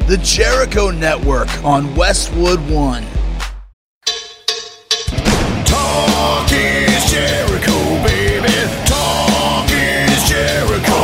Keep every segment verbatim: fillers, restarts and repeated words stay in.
the Jericho Network on Westwood One. Talk is Jericho, baby. Talk is Jericho.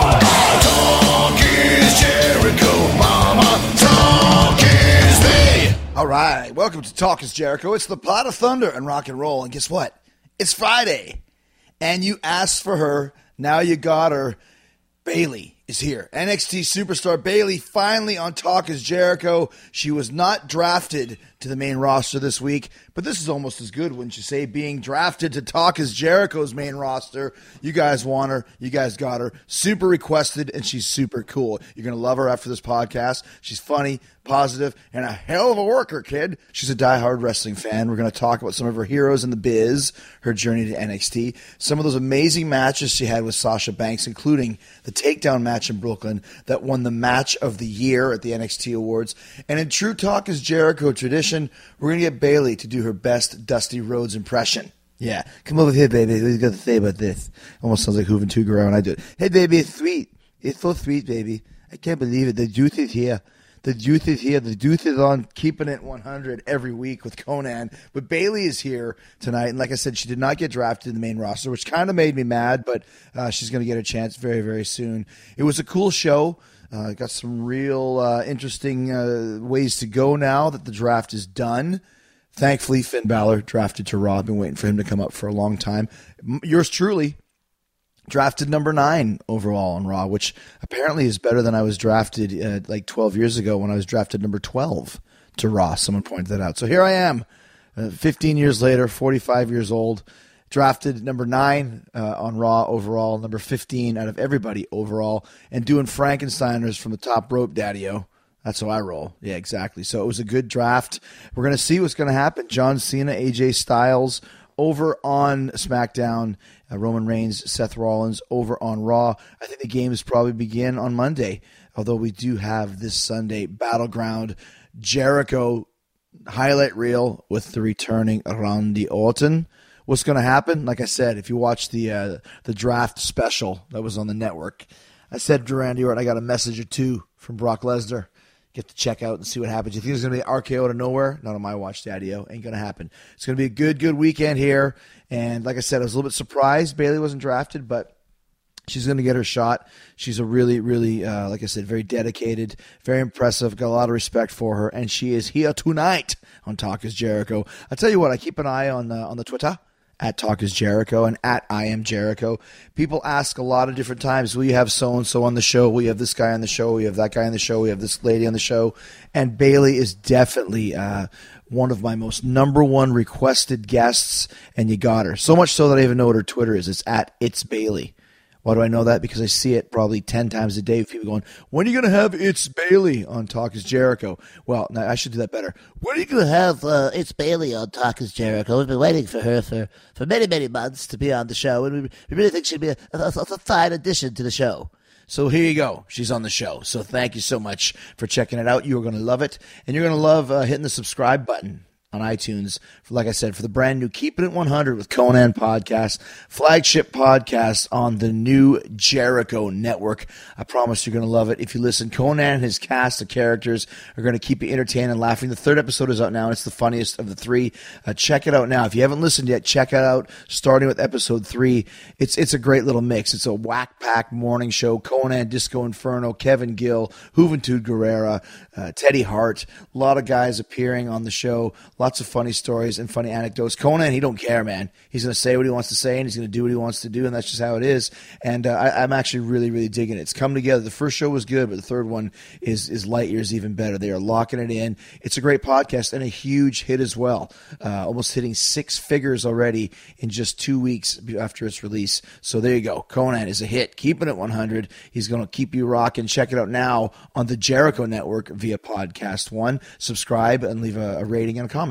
Talk is Jericho, mama. Talk is me. All right, welcome to Talk is Jericho. It's the pot of thunder and rock and roll. And guess what? It's Friday. And you asked for her. Now you got her. Bayley is here. N X T superstar Bayley finally on Talk is Jericho. She was not drafted to the main roster this week, but this is almost as good, wouldn't you say, being drafted to Talk is Jericho's main roster. You guys want her. You guys got her. Super requested, and she's super cool. You're going to love her after this podcast. She's funny, positive, and a hell of a worker, kid. She's a diehard wrestling fan. We're going to talk about some of her heroes in the biz, her journey to N X T, some of those amazing matches she had with Sasha Banks, including the takedown match in Brooklyn that won the match of the year at the N X T Awards. And in true Talk is Jericho tradition, we're going to get Bayley to do her best Dusty Rhodes impression. Yeah, come over here, baby. What are you got to say about this? Almost sounds like Juventud Guerrero when I do it. Hey, baby, it's sweet. It's so sweet, baby. I can't believe it. The juice is here. The juice is here. The juice is on, keeping it one hundred every week with Conan. But Bayley is here tonight. And like I said, she did not get drafted in the main roster, which kind of made me mad, but uh, she's going to get a chance very, very soon. It was a cool show. Uh, got some real uh, interesting uh, ways to go now that the draft is done. Thankfully, Finn Balor drafted to Raw. I've been waiting for him to come up for a long time. Yours truly drafted number nine overall on Raw, which apparently is better than I was drafted uh, like twelve years ago when I was drafted number twelve to Raw. Someone pointed that out. So here I am, uh, fifteen years later, forty-five years old, drafted number nine uh, on Raw overall, number fifteen out of everybody overall, and doing Frankensteiners from the top rope, daddy-o. That's how I roll. Yeah, exactly. So it was a good draft. We're going to see what's going to happen. John Cena, A J Styles over on SmackDown, uh, Roman Reigns, Seth Rollins over on Raw. I think the games probably begin on Monday, although we do have this Sunday Battleground Jericho highlight reel with the returning Randy Orton. What's going to happen? Like I said, if you watch the uh, the draft special that was on the network, I said to Randy Orton, I got a message or two from Brock Lesnar. Get to check out and see what happens. You think there's going to be an R K O out of nowhere? Not on my watch, Daddy-o. Ain't going to happen. It's going to be a good, good weekend here. And like I said, I was a little bit surprised Bayley wasn't drafted, but she's going to get her shot. She's a really, really, uh, like I said, very dedicated, very impressive. Got a lot of respect for her. And she is here tonight on Talk is Jericho. I tell you what, I keep an eye on uh, on the Twitter. At Talk is Jericho and at I am Jericho. People ask a lot of different times, will you have so-and-so on the show? Will you have this guy on the show? Will you have that guy on the show? Will you have this lady on the show? And Bayley is definitely uh, one of my most number one requested guests, and you got her. So much so that I even know what her Twitter is. It's at It's Bayley. Why do I know that? Because I see it probably ten times a day with people going, when are you going to have It's Bayley on Talk is Jericho? Well, no, I should do that better. When are you going to have uh, It's Bayley on Talk is Jericho? We've been waiting for her for, for many, many months to be on the show, and we, we really think she'd be a, a, a fine addition to the show. So here you go. She's on the show. So thank you so much for checking it out. You're going to love it, and you're going to love uh, hitting the subscribe button on iTunes, for, like I said, for the brand new Keeping It one hundred with Conan podcast, flagship podcast on the new Jericho Network. I promise you're going to love it. If you listen, Conan and his cast of characters are going to keep you entertained and laughing. The third episode is out now, and it's the funniest of the three. Uh, check it out now. If you haven't listened yet, check it out, starting with episode three. It's it's a great little mix. It's a whack-pack morning show. Conan, Disco Inferno, Kevin Gill, Juventud Guerrera, uh, Teddy Hart, a lot of guys appearing on the show. Lots of funny stories and funny anecdotes. Conan, he don't care, man. He's going to say what he wants to say, and he's going to do what he wants to do, and that's just how it is. And uh, I, I'm actually really, really digging it. It's come together. The first show was good, but the third one is is light years even better. They are locking it in. It's a great podcast and a huge hit as well. Uh, almost hitting six figures already in just two weeks after its release. So there you go. Conan is a hit. Keeping It one hundred. He's going to keep you rocking. Check it out now on the Jericho Network via Podcast One. Subscribe and leave a, a rating and a comment.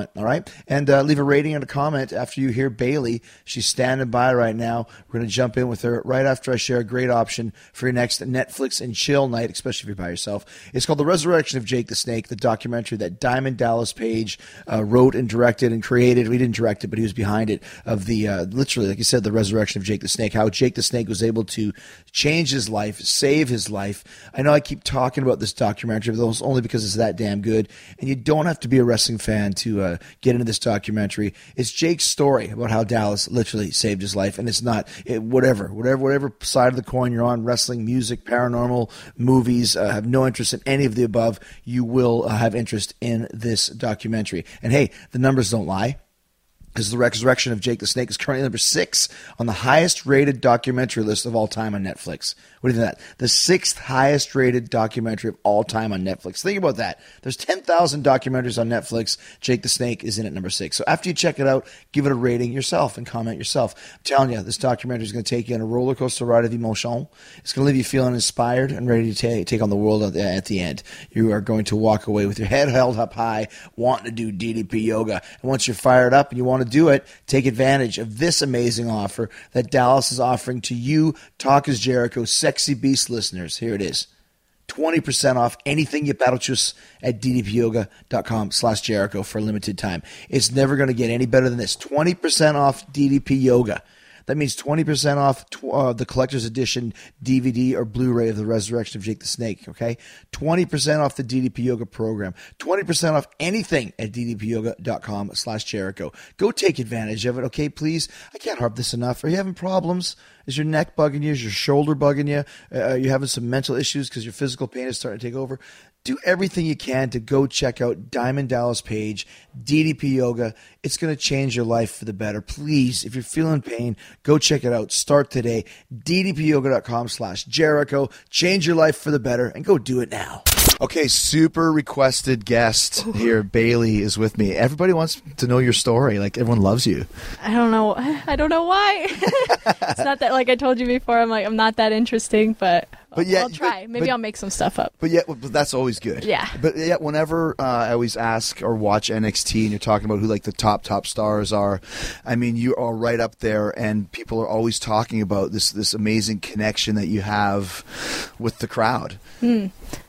comment, all right? And uh, leave a rating and a comment after you hear Bailey. She's standing by right now. We're going to jump in with her right after I share a great option for your next Netflix and chill night, especially if you're by yourself. It's called The Resurrection of Jake the Snake, the documentary that Diamond Dallas Page uh, wrote and directed and created. We didn't direct it, but he was behind it, of the, uh, literally, like you said, the resurrection of Jake the Snake, how Jake the Snake was able to change his life, save his life. I know I keep talking about this documentary, but it's only because it's that damn good. And you don't have to be a wrestling fan to uh, get into this documentary. It's Jake's story about how Dallas literally saved his life, and it's not it, whatever, whatever, whatever side of the coin you're on: wrestling, music, paranormal, movies. Uh, have no interest in any of the above. You will uh, have interest in this documentary. And hey, the numbers don't lie, because The Resurrection of Jake the Snake is currently number six on the highest-rated documentary list of all time on Netflix. What do you think of that? The sixth highest-rated documentary of all time on Netflix. Think about that. There's ten thousand documentaries on Netflix. Jake the Snake is in at number six. So after you check it out, give it a rating yourself and comment yourself. I'm telling you, this documentary is going to take you on a roller coaster ride of emotion. It's going to leave you feeling inspired and ready to ta- take on the world at the, at the end. You are going to walk away with your head held up high, wanting to do D D P yoga. And once you're fired up and you want to do it, take advantage of this amazing offer that Dallas is offering to you, Talk is Jericho Sexy Beast listeners. Here it is. twenty percent off anything you battle choose at ddpyoga.com slash Jericho for a limited time. It's never going to get any better than this. twenty percent off D D P Yoga. That means twenty percent off tw- uh, the collector's edition D V D or Blu-ray of The Resurrection of Jake the Snake, okay? twenty percent off the D D P Yoga program. twenty percent off anything at ddpyoga.com slash Jericho. Go take advantage of it, okay, please? I can't harp this enough. Are you having problems? Is your neck bugging you? Is your shoulder bugging you? Uh, are you having some mental issues because your physical pain is starting to take over? Do everything you can to go check out Diamond Dallas Page, D D P Yoga. It's going to change your life for the better. Please, if you're feeling pain, go check it out. Start today. ddpyoga.com slash Jericho. Change your life for the better and go do it now. Okay, super requested guest here, Bailey, is with me. Everybody wants to know your story. Like, everyone loves you. I don't know. I don't know why. It's not that, like I told you before, I'm like, I'm not that interesting, but, But yet- I'll try. but- Maybe but- I'll make some stuff up. But yet, but that's always good. Yeah. But yet, whenever uh, I always ask or watch N X T and you're talking about who like the top top stars are, I mean, you are right up there, and people are always talking about this this amazing connection that you have with the crowd. Hmm.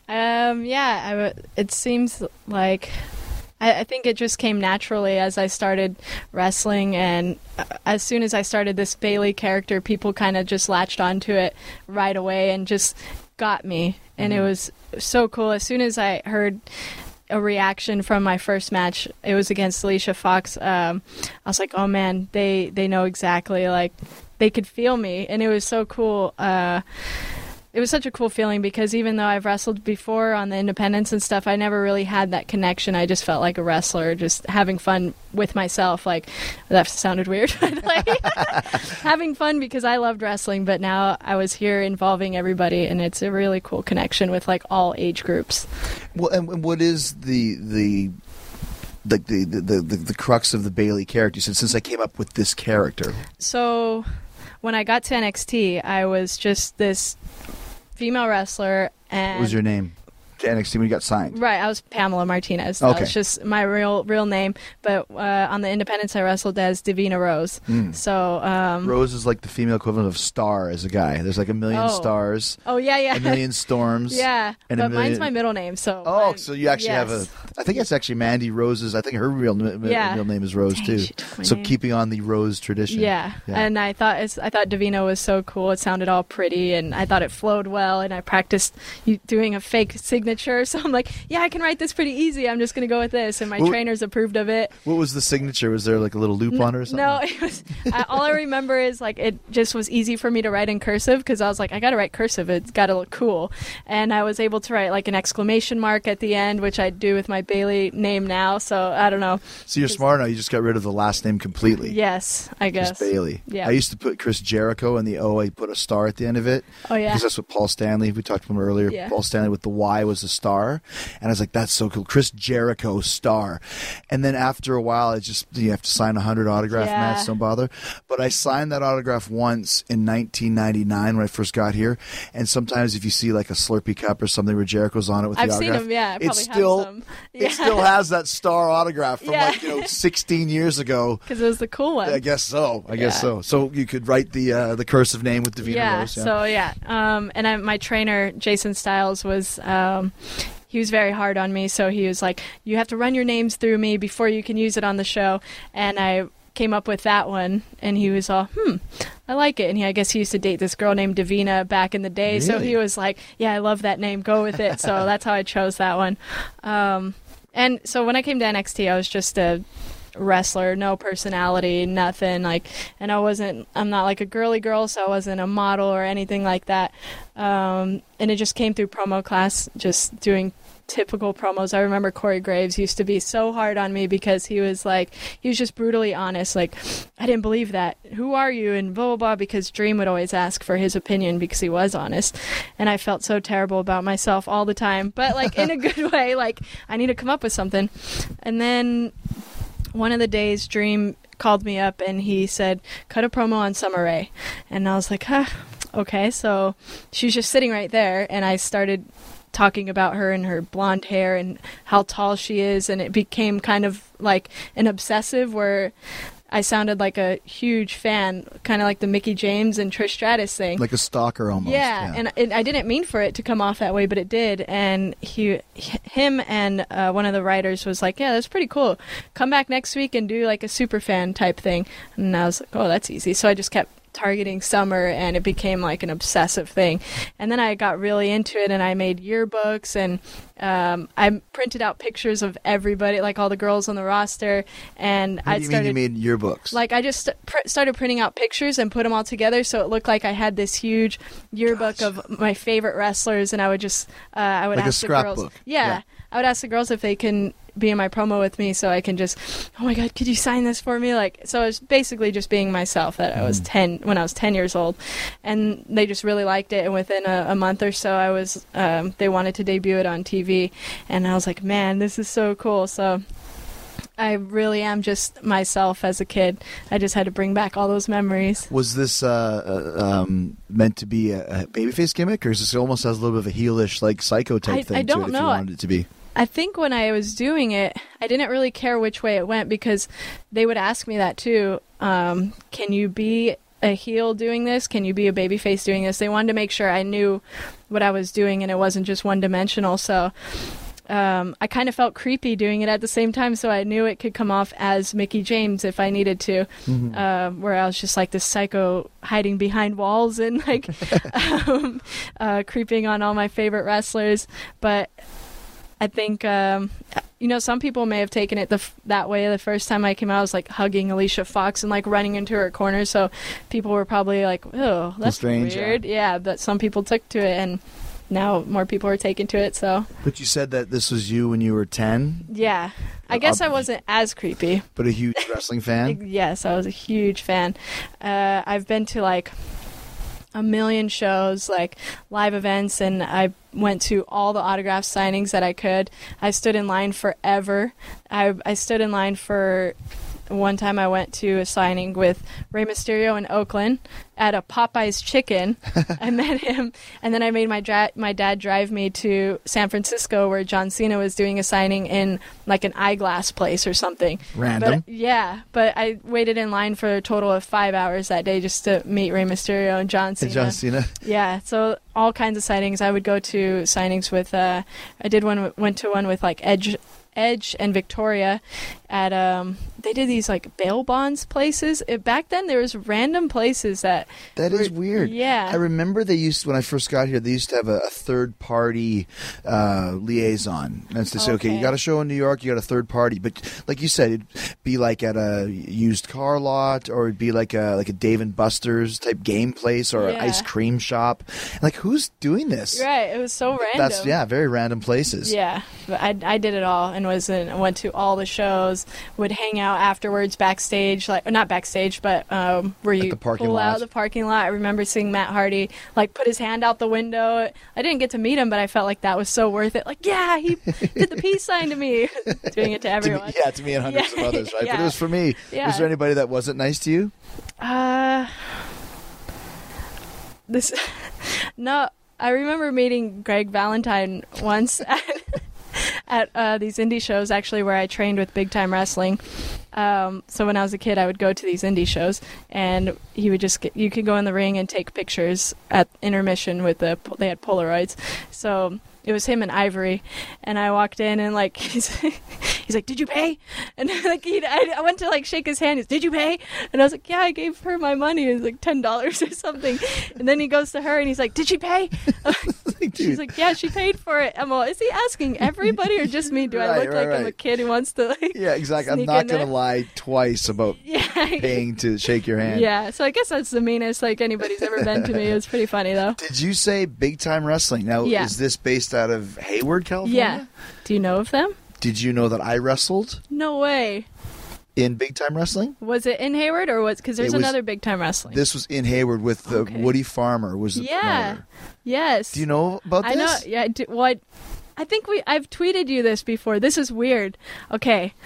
Um, yeah, I w- it seems like I, I think it just came naturally as I started wrestling, and uh, as soon as I started this Bailey character, people kind of just latched onto it right away and just got me, and mm-hmm. It was so cool. As soon as I heard a reaction from my first match, it was against Alicia Fox, um, I was like, oh man, they, they know exactly, like, they could feel me, and it was so cool. Uh, It was such a cool feeling because even though I've wrestled before on the independents and stuff, I never really had that connection. I just felt like a wrestler, just having fun with myself. Like, that sounded weird, but like having fun because I loved wrestling. But now I was here involving everybody, and it's a really cool connection with like all age groups. Well, and, and what is the the the, the the the the crux of the Bailey character? You said, since I came up with this character. So when I got to N X T, I was just this female wrestler. And what was your name to N X T when you got signed? Right, I was Pamela Martinez. That okay. was just my real real name. But uh, on the independents, I wrestled as Davina Rose. Mm. So um, Rose is like the female equivalent of Star as a guy. There's like a million oh. stars. Oh yeah, yeah. A million Storms. Yeah, and but a million... mine's my middle name. So oh, mine, so you actually yes. have a. I think it's actually Mandy Rose's. I think her real yeah. real name is Rose Dang, too. So name. keeping on the Rose tradition. Yeah. yeah, and I thought it's, I thought Davina was so cool. It sounded all pretty, and I thought it flowed well. And I practiced doing a fake signature, so I'm like, yeah, I can write this pretty easy. I'm just gonna go with this, and my what, trainers approved of it. What was the signature? Was there like a little loop N- on it or something? No, it was. I, all I remember is like it just was easy for me to write in cursive because I was like, I gotta write cursive. It's gotta look cool, and I was able to write like an exclamation mark at the end, which I do with my Bailey name now. So I don't know. So you're smart now. You just got rid of the last name completely. Yes, I guess. Just Bailey. Yeah. I used to put Chris Jericho in the O. I put a star at the end of it. Oh yeah. Because that's what Paul Stanley. We talked about him earlier. Yeah. Paul Stanley with the Y was a star, and I was like, that's so cool, Chris Jericho star. And then after a while, I just you have to sign a hundred autograph Yeah. match, don't bother. But I signed that autograph once in nineteen ninety-nine when I first got here, and sometimes if you see like a Slurpee cup or something where Jericho's on it with I've the seen autograph, them, yeah. I it probably still have some. Yeah. it still has that star autograph from Yeah. like you know sixteen years ago. Because it was the cool one. I guess so. I guess Yeah. so. So you could write the uh, the cursive name with Davina yeah, Rose. so yeah. Um, and I, my trainer, Jason Stiles, was... Um, he was very hard on me, so he was like, you have to run your names through me before you can use it on the show. And I came up with that one, and he was all, hmm, I like it. And he, I guess he used to date this girl named Davina back in the day, so Really? he was like, yeah, I love that name, go with it. So that's how I chose that one. Um, and so when I came to N X T, I was just a wrestler, no personality, nothing, like, and I wasn't, I'm not like a girly girl, so I wasn't a model or anything like that. Um, and it just came through promo class, just doing typical promos. I remember Corey Graves used to be so hard on me because he was like, he was just brutally honest. Like, I didn't believe that. Who are you? And blah, blah, blah, because Dream would always ask for his opinion because he was honest. And I felt so terrible about myself all the time, but like in a good way, like I need to come up with something. And then one of the days, Dream called me up and he said, cut a promo on Summer Rae. And I was like, huh, okay. So she was just sitting right there, and I started talking about her and her blonde hair and how tall she is, and it became kind of like an obsessive where I sounded like a huge fan, kind of like the Mickie James and Trish Stratus thing. Like a stalker almost. Yeah, and it, I didn't mean for it to come off that way, but it did. And he, him, and uh, one of the writers was like, "Yeah, that's pretty cool. Come back next week and do like a super fan type thing." And I was like, "Oh, that's easy." So I just kept targeting Summer, and it became like an obsessive thing. And then I got really into it, and I made yearbooks, and um, I printed out pictures of everybody, like all the girls on the roster. And What I do you started mean you made yearbooks? like I just st- pr- started printing out pictures and put them all together, so it looked like I had this huge yearbook Gotcha. of my favorite wrestlers, and I would just uh, I would Like a ask the girls, scrapbook. yeah, Yeah. I would ask the girls if they can be in my promo with me, so I can just, oh my god, could you sign this for me? Like, so I was basically just being myself. That I was Mm. ten when I was ten years old, and they just really liked it. And within a, a month or so, I was um, they wanted to debut it on T V, and I was like, man, this is so cool. So I really am just myself as a kid. I just had to bring back all those memories. Was this uh, uh, um, meant to be a, a babyface gimmick, or is this almost has a little bit of a heelish, like psycho type I- thing I to don't it if know. you wanted it to be? I think when I was doing it, I didn't really care which way it went because they would ask me that too. Um, can you be a heel doing this? Can you be a babyface doing this? They wanted to make sure I knew what I was doing and it wasn't just one dimensional. So um, I kind of felt creepy doing it at the same time, so I knew it could come off as Mickie James if I needed to, Mm-hmm. uh, where I was just like this psycho hiding behind walls and like um, uh, creeping on all my favorite wrestlers. But I think, um, you know, some people may have taken it the f- that way. The first time I came out, I was like hugging Alicia Fox and like running into her corner. So people were probably like, oh, that's strange, weird. Yeah, but some people took to it, and now more people are taking to it. So But you said that this was you when you were ten, yeah, I guess Uh, I wasn't as creepy. but a huge wrestling fan. Yes, I was a huge fan. Uh, I've been to like a million shows, like live events, and I went to all the autograph signings that I could. I stood in line forever. I I stood in line for one time I went to a signing with Rey Mysterio in Oakland at a Popeye's Chicken. I met him, and then I made my dra- my dad drive me to San Francisco where John Cena was doing a signing in like an eyeglass place or something. Random. But, yeah, but I waited in line for a total of five hours that day just to meet Rey Mysterio and John Cena. And John Cena. Yeah, so all kinds of sightings. I would go to signings with. Uh, I did one. Went to one with like Edge, Edge and Victoria, at um. They did these like bail bonds places. It, back then, there was random places that. That were- is weird. Yeah. I remember they used when I first got here. They used to have a, a third party uh, liaison. That's to say, okay, Okay. you got a show in New York, you got a third party, but like you said, it'd be like at a used car lot, or it'd be like a like a Dave and Buster's type game place, or an Yeah. ice cream shop. Like, who's doing this? Right. It was so random. That's yeah, very random places. Yeah, but I, I did it all and was in, went to all the shows. Would hang out afterwards backstage, like not backstage, but um, where you the parking pull lot. out the parking lot. I remember seeing Matt Hardy like put his hand out the window. I didn't get to meet him, but I felt like that was so worth it. Like, yeah, he did the peace sign to me, doing it to To everyone. me, yeah, to me and hundreds Yeah. of others, right? But Yeah. it was for me. Yeah. Was there anybody that wasn't nice to you? Uh, this, no, I remember meeting Greg Valentine once at, at uh, these indie shows, actually, where I trained with Big Time Wrestling. Um, so when I was a kid, I would go to these indie shows, and he would just get, you could go in the ring and take pictures at intermission with the, they had Polaroids. So it was him and Ivory, and I walked in and like he's, he's like, "Did you pay?" And like he, I, I went to like shake his hand. He's, "Did you pay?" And I was like, "Yeah, I gave her my money. It was like ten dollars or something." And then he goes to her and he's like, "Did she pay?" Like, She's dude. like, "Yeah, she paid for it." I'm all, is he asking everybody or just me? Do I Right, look like right, I'm a right. kid who wants to like? Yeah, exactly. I'm sneak not in going to there? lie twice about Yeah. paying to shake your hand. Yeah, so I guess that's the meanest like anybody's ever been to me. It was pretty funny though. Did you say Big Time Wrestling? Now, Yeah. is this based out of Hayward, California? Yeah. Do you know of them? Did you know that I wrestled No way. in Big Time Wrestling? Was it in Hayward or was because there's It was- another Big Time Wrestling? This was in Hayward with the Okay. Woody Farmer was the yeah. promoter. Yes. Do you know about I this? know. Yeah. I do, well, I, I think we. I've tweeted you this before. This is weird. Okay.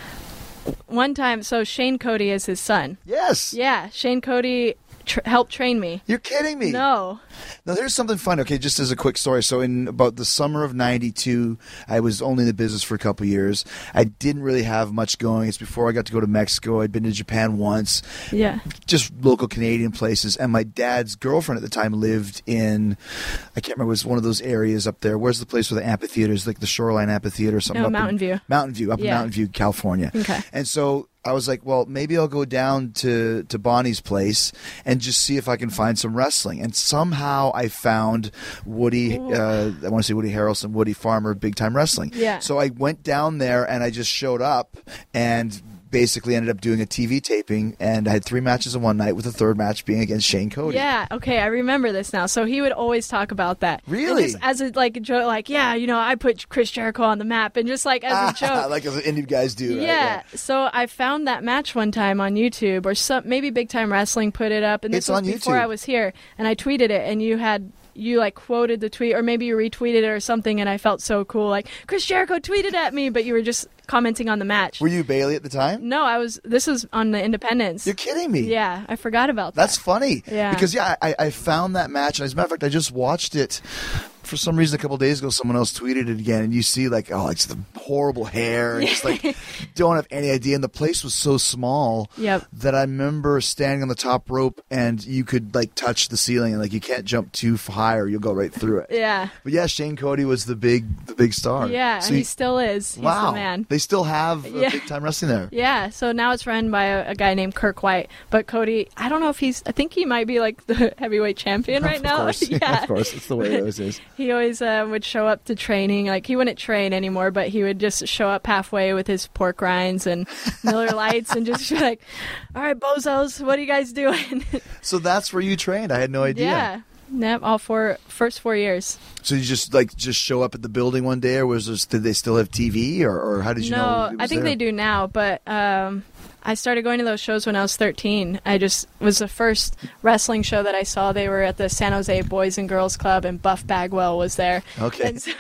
One time, so Shane Cody is his son. Yes. Yeah, Shane Cody tr- helped train me. You're kidding me. No. Now, there's something fun. Okay, just as a quick story. So, in about the summer of ninety-two, I was only in the business for a couple years. I didn't really have much going. It's before I got to go to Mexico. I'd been to Japan once, Yeah. just local Canadian places. And my dad's girlfriend at the time lived in, I can't remember, it was one of those areas up there. Where's the place where the amphitheater is, like the Shoreline Amphitheater or something? No, up Mountain in, View. Mountain View, up in Yeah. Mountain View, California. Okay. And so I was like, well, maybe I'll go down to, to Bonnie's place and just see if I can find some wrestling. And somehow I found Woody, uh, I want to say Woody Harrelson, Woody Farmer, Big Time Wrestling. Yeah. So I went down there and I just showed up and basically ended up doing a T V taping, and I had three matches in one night, with the third match being against Shane Cody. Yeah, okay, I remember this now. So he would always talk about that. And Really? just as a like a joke, like, yeah, you know, I put Chris Jericho on the map, and just like as a joke. like as indie guys do. right? Yeah. So I found that match one time on YouTube, or some maybe Big Time Wrestling put it up, and this It's was on before YouTube. I was here, and I tweeted it, and you had. You like quoted the tweet, or maybe you retweeted it or something, and I felt so cool. Like, Chris Jericho tweeted at me, but you were just commenting on the match. Were you Bailey at the time? No, I was. This was on the Independence. You're kidding me. Yeah, I forgot about that. That's funny. Yeah. Because, yeah, I, I found that match. And as a matter of fact, I just watched it for some reason a couple days ago. Someone else tweeted it again. And you see, like, oh, it's the horrible hair. And just, like, don't have any idea. And the place was so small Yep. that I remember standing on the top rope and you could, like, touch the ceiling. And, like, you can't jump too high or you'll go right through it. Yeah. But, yeah, Shane Cody was the big the big star. Yeah, So he you- still is. He's wow. the man. They still have uh, Yeah. big time wrestling there. Yeah, so now it's run by a, a guy named Kirk White. But Cody, I don't know if he's, I think he might be like the heavyweight champion right of now. Course. Yeah. of course. It's the way it always is. He always uh, would show up to training. Like, he wouldn't train anymore, but he would just show up halfway with his pork rinds and Miller Lights and just be like, all right, bozos, what are you guys doing? So that's where you trained. I had no idea. Yeah. Yep, all four, first four years. So you just like just show up at the building one day, or was there, did they still have T V, or, or how did you no, know? it I was think there? they do now, but um, I started going to those shows when I was thirteen. I just was the first wrestling show that I saw. They were at the San Jose Boys and Girls Club, and Buff Bagwell was there. Okay. And so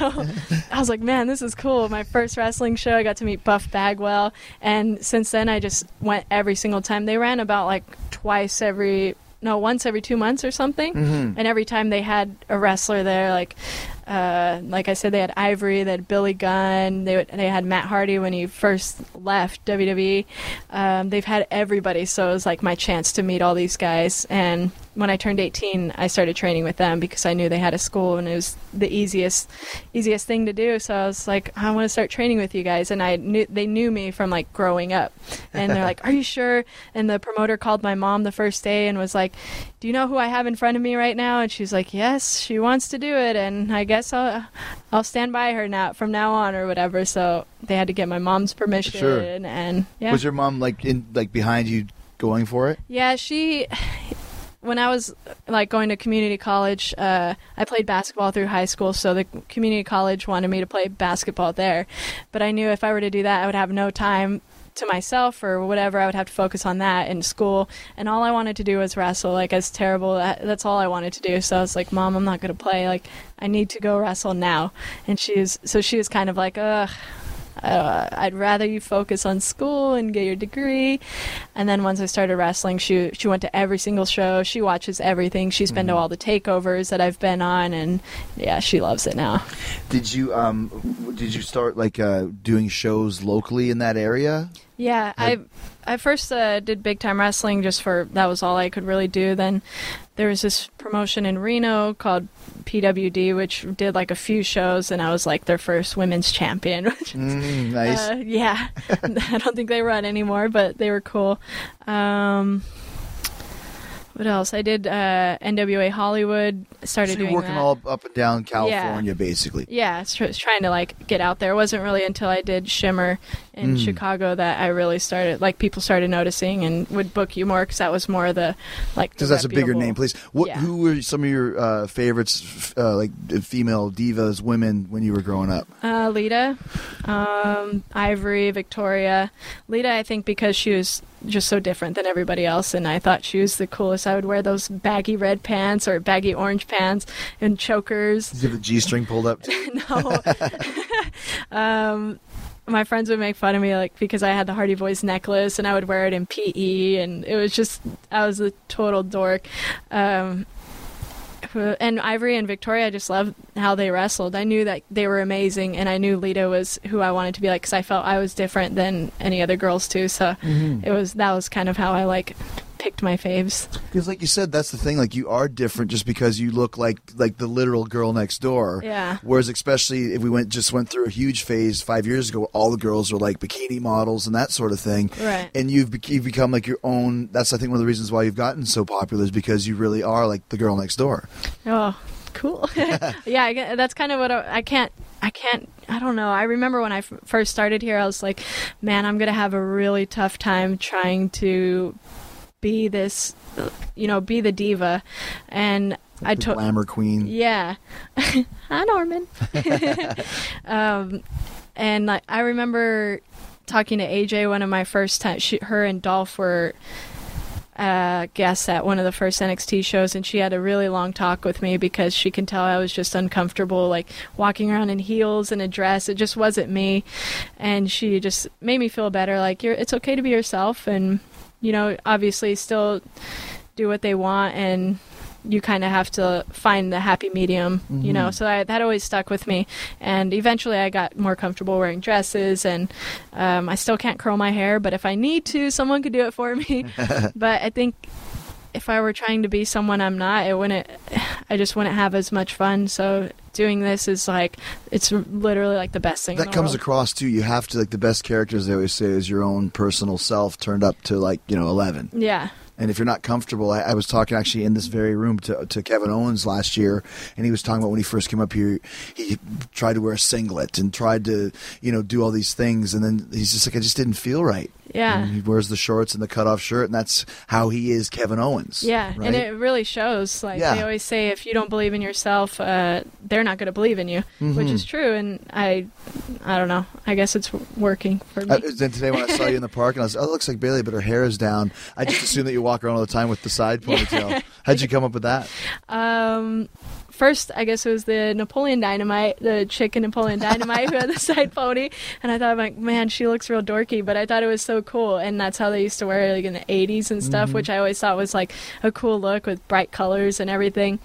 I was like, man, this is cool. My first wrestling show, I got to meet Buff Bagwell, and since then I just went every single time. They ran about like twice every. No, once every two months or something. Mm-hmm. And every time they had a wrestler there, like, uh, like I said, they had Ivory, they had Billy Gunn, they they had Matt Hardy when he first left W W E. Um, they've had everybody, so it was like my chance to meet all these guys. And when I turned eighteen, I started training with them because I knew they had a school and it was the easiest, easiest thing to do. So I was like, I want to start training with you guys. And I knew they knew me from like growing up, and they're like, "Are you sure?" And the promoter called my mom the first day and was like, "Do you know who I have in front of me right now?" And she's like, "Yes, she wants to do it, and I guess I'll I'll stand by her now from now on or whatever." So they had to get my mom's permission, Sure. and yeah, Was your mom like in like behind you going for it? yeah, she. when I was like going to community college, uh, I played basketball through high school, so the community college wanted me to play basketball there. But I knew if I were to do that, I would have no time to myself or whatever. I would have to focus on that in school, and all I wanted to do was wrestle. Like, as terrible, that, that's all I wanted to do. So I was like, Mom, I'm not going to play. Like, I need to go wrestle now. And she was, so she was kind of like, ugh, Uh, I'd rather you focus on school and get your degree. And then once I started wrestling, she she went to every single show. She watches everything. She's been Mm-hmm. to all the takeovers that I've been on, and yeah, she loves it now. Did you um did you start like uh, doing shows locally in that area? Yeah, I I first uh, did big time wrestling just for that was all I could really do. Then there was this promotion in Reno called P W D, which did like a few shows, and I was like their first women's champion. Which is, Mm, nice. uh, yeah, I don't think they run anymore, but they were cool. Um, what else? I did uh, N W A Hollywood. Started so you're doing working that. all up and down California, basically. Yeah, it's tr- trying to like get out there. It wasn't really until I did Shimmer in Mm. Chicago that I really started, like, people started noticing and would book you more because that was more the like. Because the that's a bigger reputable- name, please. What? Yeah. Who were some of your uh, favorites, f- uh, like uh, female divas, women, when you were growing up? Uh, Lita, um, Ivory, Victoria. Lita, I think because she was just so different than everybody else, and I thought she was the coolest. I would wear those baggy red pants or baggy orange pants and chokers. Did you have the G-string pulled up? Too? No. um, my friends would make fun of me like because I had the Hardy Boys necklace and I would wear it in P E, and it was just I was a total dork. Um, and Ivory and Victoria, I just loved how they wrestled. I knew that they were amazing, and I knew Lita was who I wanted to be like because I felt I was different than any other girls too. So Mm-hmm. it was that was kind of how I like picked my faves. Because, like you said, that's the thing. Like, you are different just because you look like like the literal girl next door. Yeah. Whereas, especially if we went just went through a huge phase five years ago, all the girls were like bikini models and that sort of thing. Right. And you've be- you've become like your own. That's I think one of the reasons why you've gotten so popular is because you really are like the girl next door. Oh, cool. Yeah, I get, that's kind of what I, I can't. I can't. I don't know. I remember when I f- first started here, I was like, man, I'm gonna have a really tough time trying to be this, you know, be the diva, and I The told. glamour queen. Yeah. Hi, Norman. um, and like, I remember talking to A J one of my first times. She, her and Dolph were uh, guests at one of the first N X T shows, and she had a really long talk with me because she can tell I was just uncomfortable, like walking around in heels and a dress. It just wasn't me, and she just made me feel better. Like, you're, it's okay to be yourself, and you know, obviously still do what they want, and you kind of have to find the happy medium, Mm-hmm. you know. So I, that always stuck with me, and eventually I got more comfortable wearing dresses, and um, I still can't curl my hair, but if I need to, someone could do it for me. But I think if I were trying to be someone I'm not, it wouldn't. I just wouldn't have as much fun. So doing this is like, it's literally like the best thing. in That the comes world. across too. You have to, like, the best characters they always say is your own personal self turned up to, like, you know, eleven. Yeah. And if you're not comfortable, I, I was talking actually in this very room to, to Kevin Owens last year, and he was talking about when he first came up here, he tried to wear a singlet and tried to, you know, do all these things, and then he's just like, I just didn't feel right. Yeah. And he wears the shorts and the cutoff shirt, and that's how he is Kevin Owens. Yeah, right? and it really shows. Like, Yeah. they always say, if you don't believe in yourself, uh, they're not going to believe in you, Mm-hmm. which is true. And I, I don't know. I guess it's working for me. Uh, then today when I saw you in the park, and I was, oh, it looks like Bailey, but her hair is down. I just assumed that you walk around all the time with the side ponytail. How'd you come up with that? Um, first, I guess it was the Napoleon Dynamite, the chick in Napoleon Dynamite who had the side pony, and I thought, like, man, she looks real dorky, but I thought it was so cool, and that's how they used to wear it, like, in the eighties and stuff, which I always thought was like a cool look with bright colors and everything.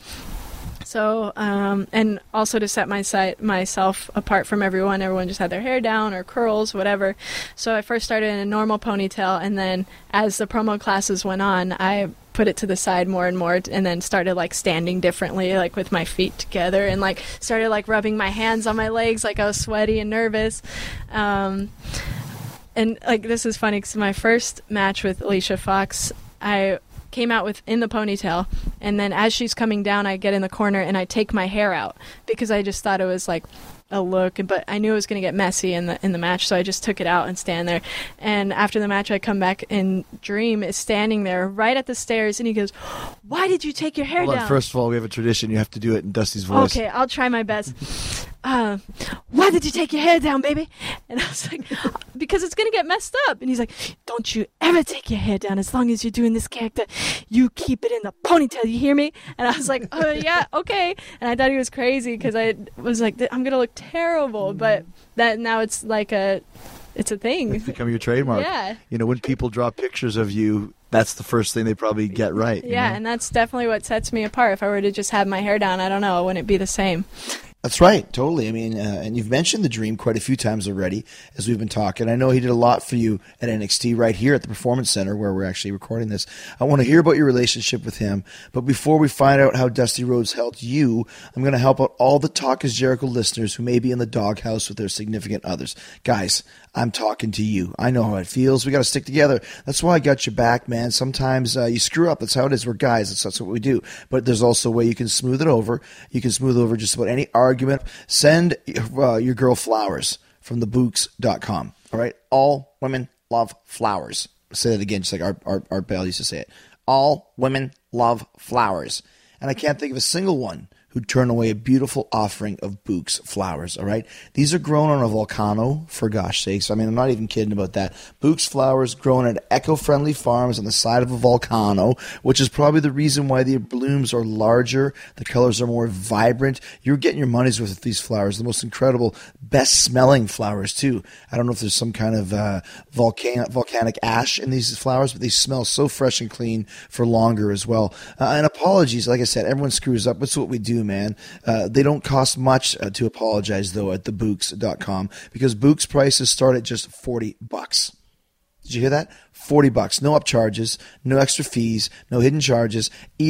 So, um, and also to set my si- myself apart from everyone, everyone just had their hair down or curls, whatever. So I first started in a normal ponytail, and then as the promo classes went on, I put it to the side more and more, and then started like standing differently, like with my feet together, and like started like rubbing my hands on my legs like I was sweaty and nervous. Um, and like, this is funny because my first match with Alicia Fox, I came out with in the ponytail, and then as she's coming down, I get in the corner and I take my hair out because I just thought it was like a look, but I knew it was going to get messy in the in the match, so I just took it out and stand there. And after the match, I come back and Dream is standing there right at the stairs, and he goes, "Why did you take your hair Hold on, down?" first of all, we have a tradition. You have to do it in Dusty's voice. Okay, I'll try my best. Uh, why did you take your hair down, baby? And I was like, because it's going to get messed up. And he's like, don't you ever take your hair down. As long as you're doing this character, you keep it in the ponytail. You hear me? And I was like, oh, yeah, okay. And I thought he was crazy because I was like, I'm going to look terrible. But that now it's like a, it's a thing. It's become your trademark. Yeah. You know, when people draw pictures of you, that's the first thing they probably get right. Yeah, know? and that's definitely what sets me apart. If I were to just have my hair down, I don't know, it wouldn't be the same. That's right, totally. I mean, uh, and you've mentioned the Dream quite a few times already as we've been talking. I know he did a lot for you at N X T right here at the Performance Center where we're actually recording this. I want to hear about your relationship with him, but before we find out how Dusty Rhodes helped you, I'm going to help out all the Talk is Jericho listeners who may be in the doghouse with their significant others. Guys, I'm talking to you. I know how it feels. We got to stick together. That's why I got your back, man. Sometimes uh, you screw up. That's how it is. We're guys. That's, that's what we do. But there's also a way you can smooth it over. You can smooth over just about any argument. Send uh, your girl flowers from the books dot com. All right? All women love flowers. Say that again, just like Art, Art, Art Bell used to say it. All women love flowers. And I can't think of a single one who'd turn away a beautiful offering of Books flowers, all right? These are grown on a volcano, for gosh sakes. I mean, I'm not even kidding about that. Books flowers grown at eco-friendly farms on the side of a volcano, which is probably the reason why the blooms are larger, the colors are more vibrant. You're getting your money's worth with these flowers, the most incredible, best-smelling flowers, too. I don't know if there's some kind of uh, volcan- volcanic ash in these flowers, but they smell so fresh and clean for longer as well. Uh, and apologies, like I said, everyone screws up. That's what we do, man. Uh, they don't cost much uh, to apologize, though, at the books dot com because Books prices start at just forty bucks. Did you hear that? forty bucks. No upcharges, no extra fees, no hidden charges,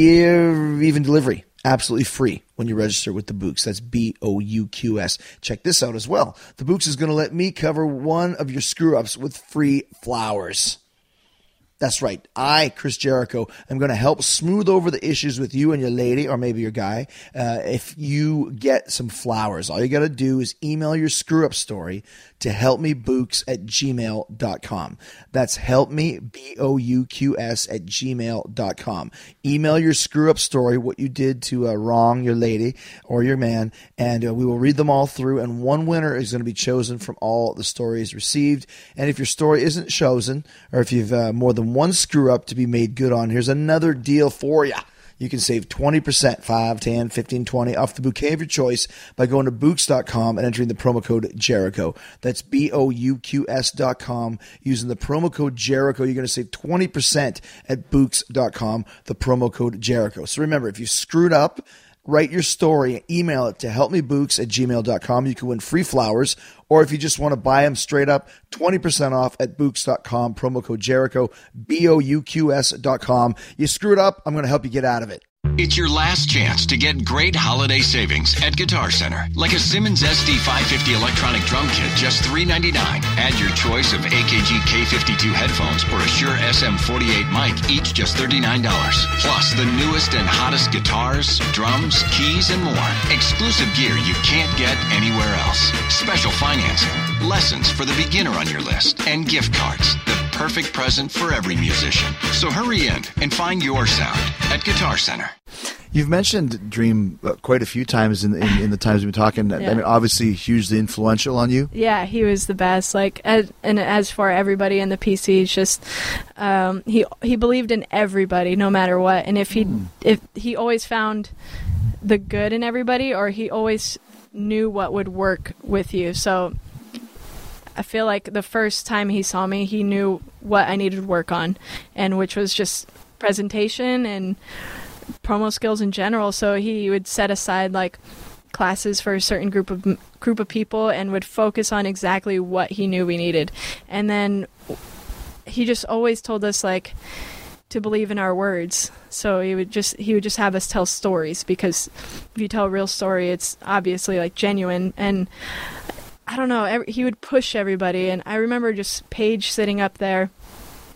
even delivery. Absolutely free when you register with the Books. That's B O U Q S. Check this out as well. The Books is going to let me cover one of your screw-ups with free flowers. That's right. I, Chris Jericho, am going to help smooth over the issues with you and your lady, or maybe your guy, uh, if you get some flowers. All you got to do is email your screw-up story to helpmebooks at gmail dot com. That's helpme, B O U Q S, at gmail dot com. Email your screw-up story, what you did to uh, wrong your lady or your man, and uh, we will read them all through, and one winner is going to be chosen from all the stories received. And if your story isn't chosen, or if you've uh, more than one screw-up to be made good on, here's another deal for you. You can save twenty percent, five, ten, fifteen, twenty off the bouquet of your choice by going to books dot com and entering the promo code Jericho. That's B O U Q S dot com. Using the promo code Jericho, you're going to save twenty percent at books dot com, the promo code Jericho. So remember, if you screwed up, write your story and email it to helpmebooks at gmail dot com. You can win free flowers, or if you just want to buy them straight up, twenty percent off at books dot com, promo code Jericho, B O U Q S dot com. You screwed up, I'm going to help you get out of it. It's your last chance to get great holiday savings at Guitar Center, like a Simmons S D five fifty electronic drum kit, just three ninety-nine. Add your choice of A K G K fifty-two headphones or a Shure S M forty-eight mic, each just thirty-nine dollars. Plus the newest and hottest guitars, drums, keys, and more. Exclusive gear you can't get anywhere else. Special financing, lessons for the beginner on your list, and gift cards. The perfect present for every musician. So hurry in and find your sound at Guitar Center. You've mentioned Dream uh, quite a few times in, in, in the times we've been talking. Yeah. I mean, obviously hugely influential on you. Yeah, he was the best. Like, as, and as for everybody in the P C, it's just um, he he believed in everybody, no matter what. And if he mm. if he always found the good in everybody, or he always knew what would work with you. So I feel like the first time he saw me, he knew what I needed to work on, and which was just presentation and promo skills in general. So he would set aside like classes for a certain group of group of people and would focus on exactly what he knew we needed. And then he just always told us like to believe in our words. So he would just he would just have us tell stories, because if you tell a real story, it's obviously like genuine. And I don't know, every, he would push everybody. And I remember just Paige sitting up there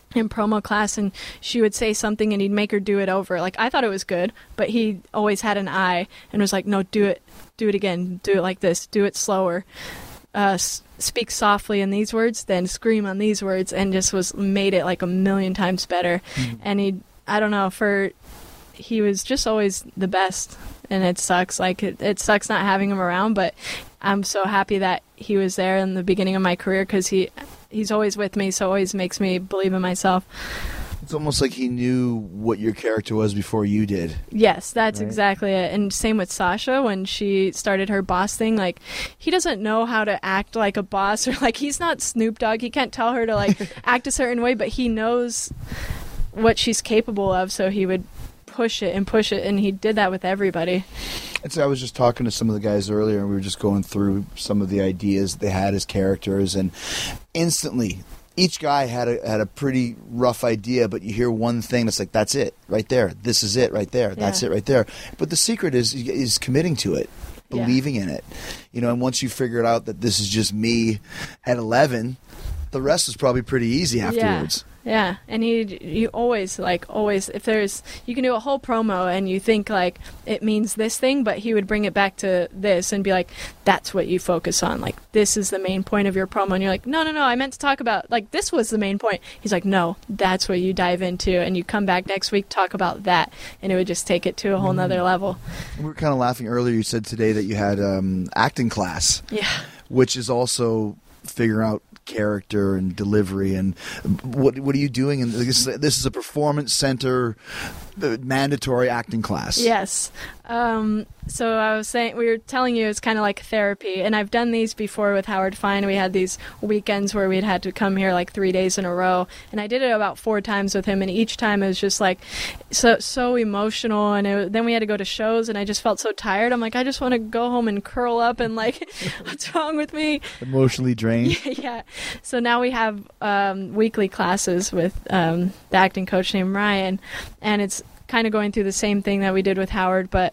in promo class, and she would say something and he'd make her do it over. Like, I thought it was good, but he always had an eye and was like, no, do it, do it again, do it like this, do it slower, uh, s- speak softly in these words, then scream on these words, and just was made it like a million times better. Mm. And he, I don't know, for, he was just always the best, and it sucks. Like, it, it sucks not having him around, but I'm so happy that he was there in the beginning of my career, because he, he's always with me, so always makes me believe in myself. It's almost like he knew what your character was before you did. Yes, that's right? exactly it. And same with Sasha when she started her boss thing. Like, he doesn't know how to act like a boss, or like, he's not Snoop Dogg. He can't tell her to like act a certain way, but he knows what she's capable of, so he would push it and push it, and he did that with everybody. And so I was just talking to some of the guys earlier, and we were just going through some of the ideas they had as characters, and instantly each guy had a had a pretty rough idea, but you hear one thing that's like, that's it right there, this is it right there, that's Yeah. it right there. But the secret is is committing to it, believing Yeah. in it, you know. And once you figure it out that this is just me at eleven, the rest is probably pretty easy afterwards. Yeah. Yeah, and he, you always, like, always, if there's, you can do a whole promo and you think, like, it means this thing, but he would bring it back to this and be like, that's what you focus on. Like, this is the main point of your promo. And you're like, no, no, no, I meant to talk about, like, this was the main point. He's like, no, that's what you dive into. And you come back next week, talk about that. And it would just take it to a whole nother level. We were kind of laughing earlier. You said today that you had um, acting class, Yeah. which is also figuring out character and delivery, and what what are you doing? And this is, this is a performance center uh, mandatory acting class. Yes. Um, so I was saying, we were telling you it's kind of like therapy, and I've done these before with Howard Fine. We had these weekends where we'd had to come here like three days in a row, and I did it about four times with him, and each time it was just like so so emotional, and it, then we had to go to shows, and I just felt so tired. I'm like, I just want to go home and curl up, and like, what's wrong with me? Emotionally drained. Yeah. So now we have um, weekly classes with um, the acting coach named Ryan, and it's kind of going through the same thing that we did with Howard, but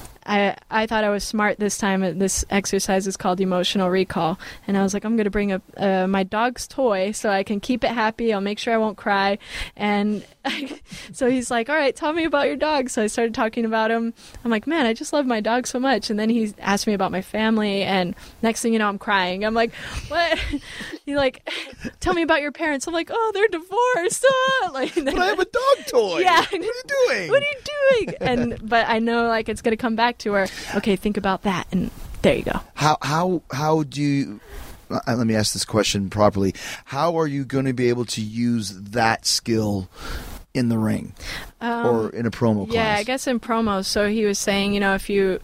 I I thought I was smart this time. This exercise is called emotional recall, and I was like, I'm going to bring a uh, my dog's toy so I can keep it happy. I'll make sure I won't cry. And I, so he's like, all right, tell me about your dog. So I started talking about him. I'm like, man, I just love my dog so much. And then he asked me about my family, and next thing you know, I'm crying. I'm like, what? He's like, tell me about your parents. I'm like, oh, they're divorced. Ah! Like, But I have a dog toy. Yeah. What are you doing? What are you doing? And but I know, like, it's going to come back to her. Okay, think about that, and there you go. How how how do you? Uh, let me ask this question properly. How are you going to be able to use that skill in the ring Um, or in a promo class? Yeah, I guess in promos. So he was saying, you know, if you,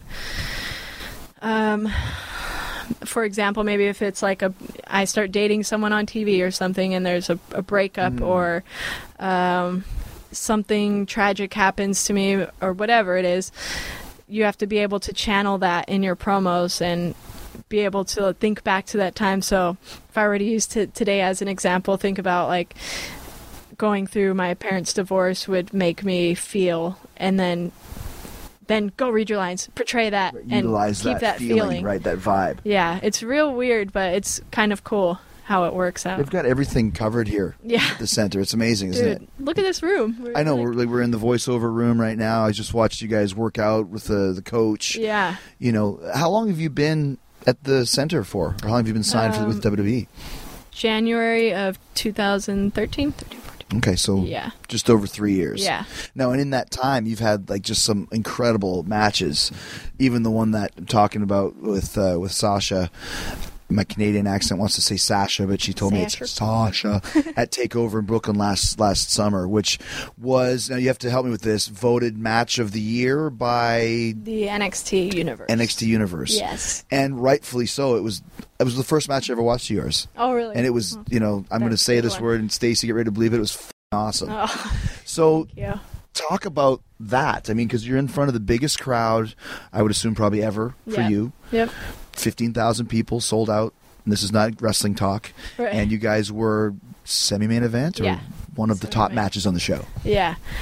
um, for example, maybe if it's like a, I start dating someone on T V or something, and there's a, a breakup mm. or, um, something tragic happens to me or whatever it is, you have to be able to channel that in your promos and be able to think back to that time. So if I were to use t- today as an example, think about like going through my parents' divorce would make me feel, and then then go read your lines, portray that, and Utilize keep that, that feeling, feeling. right? That vibe. Yeah, it's real weird, but it's kind of cool how it works out. They've got everything covered here Yeah. at the center. It's amazing, isn't Dude, it? look at this room. We're I know like- we're like, we're in the voiceover room right now. I just watched you guys work out with the the coach. Yeah. You know, how long have you been at the center for? Or how long have you been signed for, with Um, W W E? January of two thousand thirteen. thirteen, fourteen. Okay, so Yeah. just over three years. Yeah. Now, and in that time, you've had like just some incredible matches. Even the one that I'm talking about with uh, with Sasha. My Canadian accent wants to say Sasha, but she told me it's Sasha at Takeover in Brooklyn last last summer, which was, now you have to help me with this, voted match of the year by The N X T Universe. N X T Universe. Yes. And rightfully so. It was it was the first match I ever watched of yours. Oh, really? And it was, Oh. you know, I'm going to That's say a good this one. word, and Stacey, get ready to believe it. It was f***ing awesome. Oh, So yeah. talk about that. I mean, because you're in front of the biggest crowd, I would assume probably ever for Yeah. you. Yep. fifteen thousand people sold out. And this is not wrestling talk. Right. And you guys were semi-main event or Yeah. one of the top Semi-main. matches on the show. Yeah.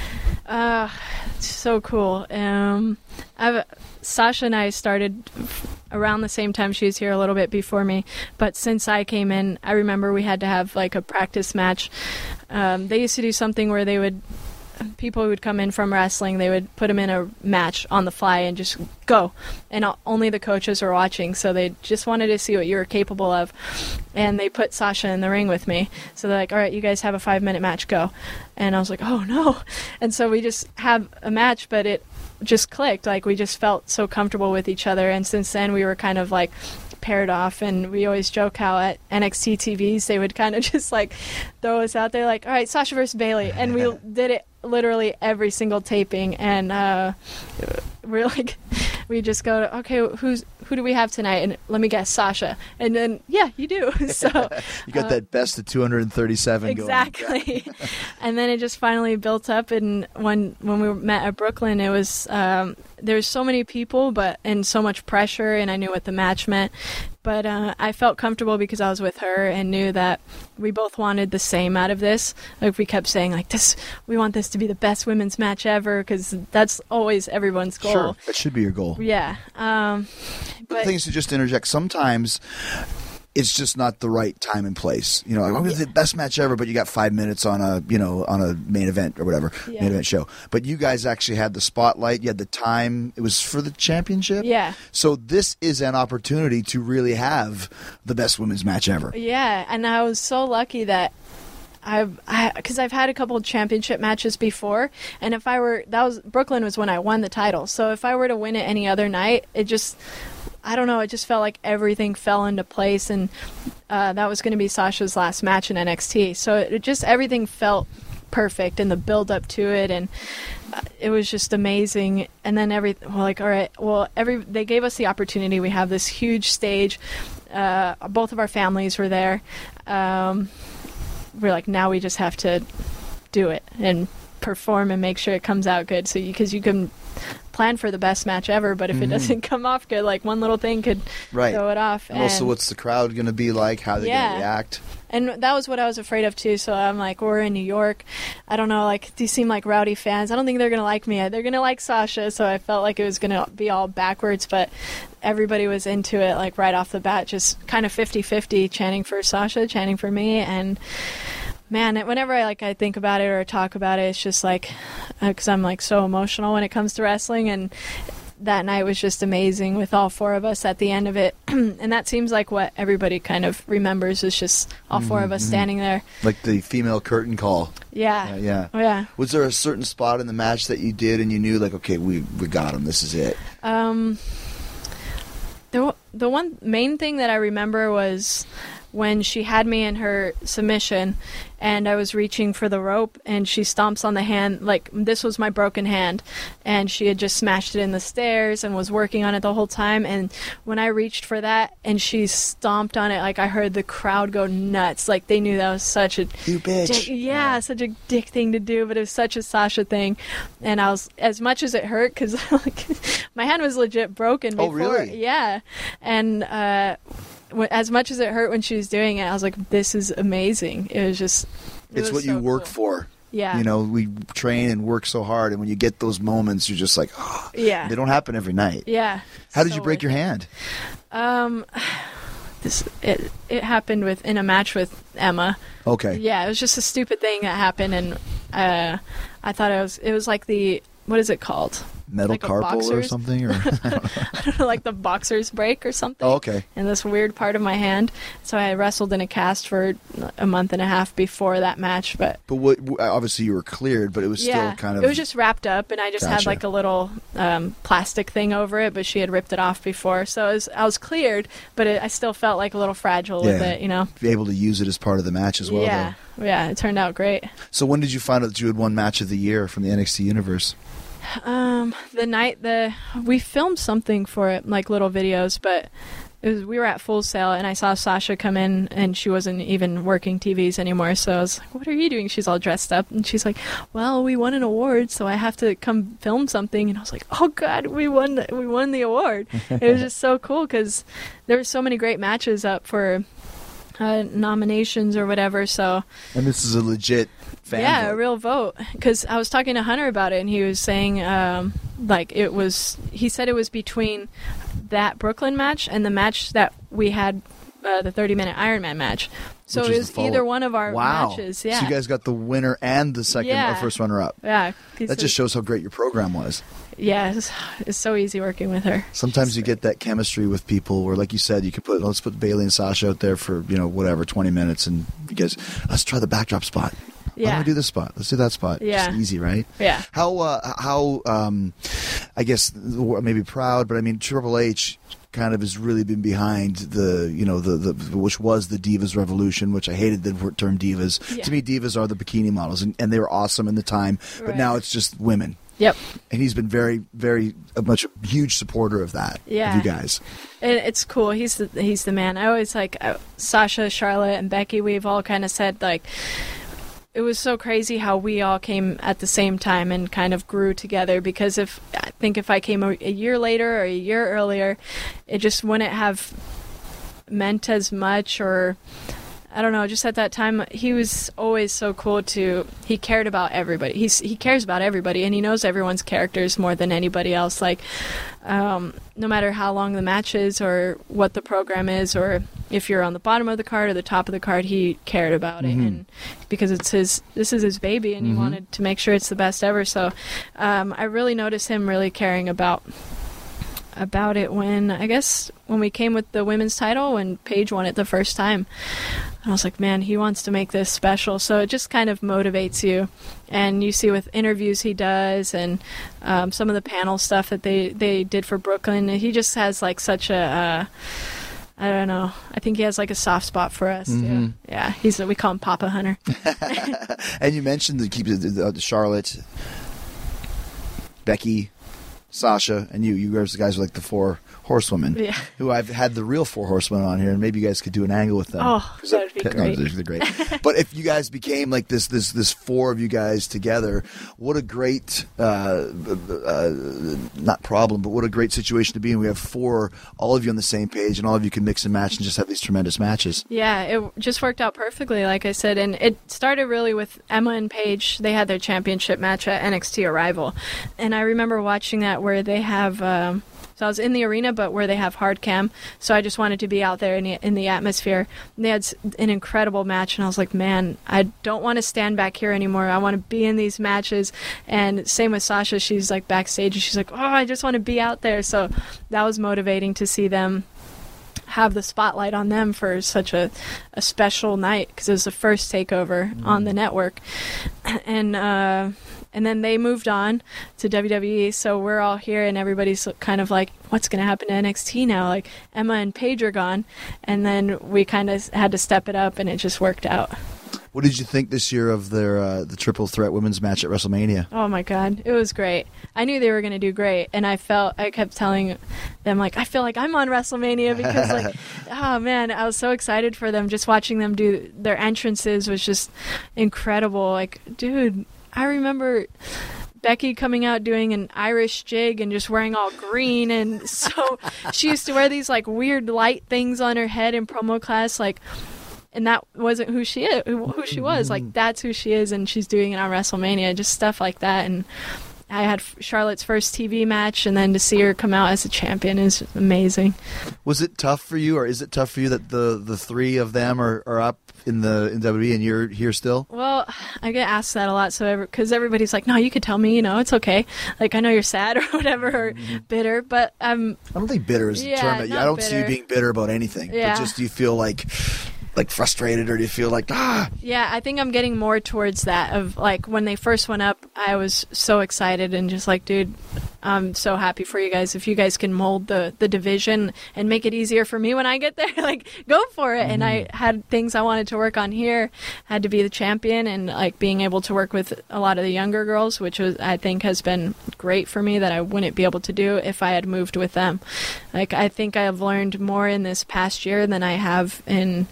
Uh, it's so cool. Um, I've, Sasha and I started around the same time. She was here a little bit before me, but since I came in, I remember we had to have like a practice match. Um, they used to do something where they would, people who would come in from wrestling, they would put them in a match on the fly and just go. And only the coaches were watching, so they just wanted to see what you were capable of. And they put Sasha in the ring with me. So they're like, all right, you guys have a five-minute match, go. And I was like, oh, no. And so we just had a match, but it just clicked. Like, we just felt so comfortable with each other. And since then, we were kind of like paired off, and we always joke how at N X T T Vs they would kind of just like throw us out there like, all right, Sasha versus Bayley, and we did it literally every single taping. And uh we're like, we just go, okay, who's who do we have tonight? And let me guess, Sasha. And then yeah, you do. So you got uh, that best of two hundred thirty-seven exactly. going. And then it just finally built up, and when when we met at Brooklyn, it was um there's so many people, but and so much pressure, and I knew what the match meant. But uh, I felt comfortable because I was with her and knew that we both wanted the same out of this. Like, we kept saying, like, this, we want this to be the best women's match ever, because that's always everyone's goal. Sure, that should be your goal. Yeah. Um, but things to just interject. Sometimes it's just not the right time and place. You know, like, oh, it's the best match ever, but you got five minutes on a, you know, on a main event or whatever, yeah. main event show. But you guys actually had the spotlight. You had the time. It was for the championship. Yeah. So this is an opportunity to really have the best women's match ever. Yeah, and I was so lucky that I've, because I've had a couple of championship matches before, and if I were, that was, Brooklyn was when I won the title. So if I were to win it any other night, it just, I don't know, it just felt like everything fell into place, and uh, that was going to be Sasha's last match in N X T. So it just, everything felt perfect, and the build up to it, and uh, it was just amazing. And then every, well, like, all right, well, every, they gave us the opportunity. We have this huge stage. Uh, both of our families were there. Um, we're like, now we just have to do it and perform and make sure it comes out good. So, because you, you can plan for the best match ever, but if mm-hmm. it doesn't come off good, like one little thing could right. throw it off. And, and also, what's the crowd going to be like? How are they yeah. going to react? And that was what I was afraid of too. So I'm like, we're in New York. I don't know, like, these seem like rowdy fans. I don't think they're going to like me. They're going to like Sasha. So I felt like it was going to be all backwards, but everybody was into it, like, right off the bat, just kind of fifty-fifty, chanting for Sasha, chanting for me. And man, whenever I like I think about it or talk about it, it's just like, because I'm like so emotional when it comes to wrestling. And that night was just amazing with all four of us at the end of it. And that seems like what everybody kind of remembers, is just all four mm-hmm. of us standing there. Like the female curtain call. Yeah. Uh, yeah. Oh, yeah. Was there a certain spot in the match that you did and you knew, like, okay, we, we got him, this is it? Um, the, the one main thing that I remember was when she had me in her submission and I was reaching for the rope and she stomps on the hand, like, this was my broken hand, and she had just smashed it in the stairs and was working on it the whole time. And when I reached for that and she stomped on it, like, I heard the crowd go nuts. Like, they knew that was such a you bitch dick, yeah, yeah, such a dick thing to do, but it was such a Sasha thing. And I was, as much as it hurt, because like, my hand was legit broken before. Oh, really? Yeah. And uh as much as it hurt when she was doing it, I was like, this is amazing. It was just... It it's was what so you work cool. for. Yeah. You know, we train and work so hard, and when you get those moments, you're just like, oh, yeah. They don't happen every night. Yeah. How did so you break your hand? Um, this it it happened with in a match with Emma. Okay. Yeah, it was just a stupid thing that happened, and uh, I thought it was it was like the, what is it called? Metal like carpal or something, or I don't know, like the boxer's break or something. Oh, okay. In this weird part of my hand, so I wrestled in a cast for a month and a half before that match. But but what? Obviously, you were cleared, but it was yeah, still kind of. It was just wrapped up, and I just Gotcha. had like a little um, plastic thing over it. But she had ripped it off before, so it was, I was cleared, but it, I still felt like a little fragile yeah. with it, you know. Be able to use it as part of the match as well. Yeah, though. yeah, it turned out great. So when did you find out that you had won Match of the Year from the N X T universe? Um, the night the we filmed something for it, like little videos, but it was, we were at Full Sail, and I saw Sasha come in, and she wasn't even working T Vs anymore. So I was like, "What are you doing?" She's all dressed up, and she's like, "Well, we won an award, so I have to come film something." And I was like, "Oh God, we won! The, we won the award!" It was just so cool because there were so many great matches up for uh, nominations or whatever. So And this is a legit fan yeah, vote. a real vote. Because I was talking to Hunter about it, and he was saying, um, like, it was, he said it was between that Brooklyn match and the match that we had, uh, the thirty-minute Ironman match. So Which it is was the follow-up. either one of our Wow. matches. Yeah. So you guys got the winner and the second Yeah. or first runner-up. yeah. That just shows how great your program was. Yeah, it's, it's so easy working with her. Sometimes you get that chemistry with people where, like you said, you can put, let's put Bailey and Sasha out there for, you know, whatever, twenty minutes, and you guys, let's try the backdrop spot. Why Yeah. don't we do this spot? Let's do that spot. Yeah. Just easy, right? Yeah. How, uh, how, um, I guess, maybe proud, but I mean, Triple H kind of has really been behind the, you know, the, the which was the Divas Revolution, which I hated the word- term Divas. Yeah. To me, Divas are the bikini models, and, and they were awesome in the time, but Right. now it's just women. Yep. And he's been very, very a much a huge supporter of that. Yeah. Of you guys. It, it's cool. He's the, he's the man. I always like uh, Sasha, Charlotte, and Becky. We've all kind of said like it was so crazy how we all came at the same time and kind of grew together. Because if I think if I came a, a year later or a year earlier, it just wouldn't have meant as much. Or I don't know. Just at that time, he was always so cool. To he cared about everybody. He's he cares about everybody, and he knows everyone's characters more than anybody else. Like. Um, no matter how long the match is or what the program is or if you're on the bottom of the card or the top of the card, he cared about it. And because it's his, this is his baby, and he wanted to make sure it's the best ever. So um, I really noticed him really caring about about it when, I guess, when we came with the women's title, when Paige won it the first time. I was like, man, he wants to make this special. So it just kind of motivates you. And you see with interviews he does and um, some of the panel stuff that they, they did for Brooklyn, he just has like such a, uh, I don't know, I think he has like a soft spot for us too. Yeah, he's we call him Papa Hunter. And you mentioned the keep the, the, the Charlotte, Becky, Sasha, and you. You guys, guys are like the four horsewomen. Yeah. Who I've had the real four horsewomen on here, and maybe you guys could do an angle with them. Oh, 'Cause that'd be no, great. they're, they're great. But if you guys became like this, this, this four of you guys together, what a great, uh, uh, not problem, but what a great situation to be in. We have four, all of you on the same page, and all of you can mix and match and just have these tremendous matches. Yeah, it just worked out perfectly, like I said. And it started really with Emma and Paige. They had their championship match at N X T Arrival. And I remember watching that where they have... Um, so I was in the arena, but where they have hard cam. So I just wanted to be out there in the, in the atmosphere. And they had s- an incredible match, and I was like, man, I don't want to stand back here anymore. I want to be in these matches. And same with Sasha. She's like backstage, and she's like, oh, I just want to be out there. So that was motivating to see them have the spotlight on them for such a, a special night, because it was the first takeover mm. on the network. And uh, and then they moved on to W W E, so we're all here, and everybody's kind of like, what's going to happen to N X T now? Like, Emma and Paige are gone, and then we kind of had to step it up, and it just worked out. What did you think this year of their uh, the triple threat women's match at WrestleMania? Oh my God, it was great. I knew they were going to do great, and I felt I kept telling them like, I feel like I'm on WrestleMania, because like, oh man, I was so excited for them. Just watching them do their entrances was just incredible. Like, dude, I remember Becky coming out doing an Irish jig and just wearing all green, and so she used to wear these like weird light things on her head in promo class, like. And that wasn't who she is, who she was. Like, that's who she is, and she's doing it on WrestleMania, just stuff like that. And I had Charlotte's first T V match, and then to see her come out as a champion is amazing. Was it tough for you, or is it tough for you that the, the three of them are, are up in the in W W E and you're here still? Well, I get asked that a lot, so because everybody's like, no, you could tell me, you know, it's okay. Like, I know you're sad or whatever, or bitter, but um, I don't think bitter is the yeah, term. not I don't see you bitter. being bitter about anything. Yeah. But just do you feel like... like frustrated, or do you feel like ah? Yeah, I think I'm getting more towards that of like when they first went up, I was so excited and just like, dude, I'm so happy for you guys. If you guys can mold the, the division and make it easier for me when I get there, like go for it. Mm-hmm. And I had things I wanted to work on here, had to be the champion, and like being able to work with a lot of the younger girls, which was I think has been great for me that I wouldn't be able to do if I had moved with them. Like I think I've learned more in this past year than I have in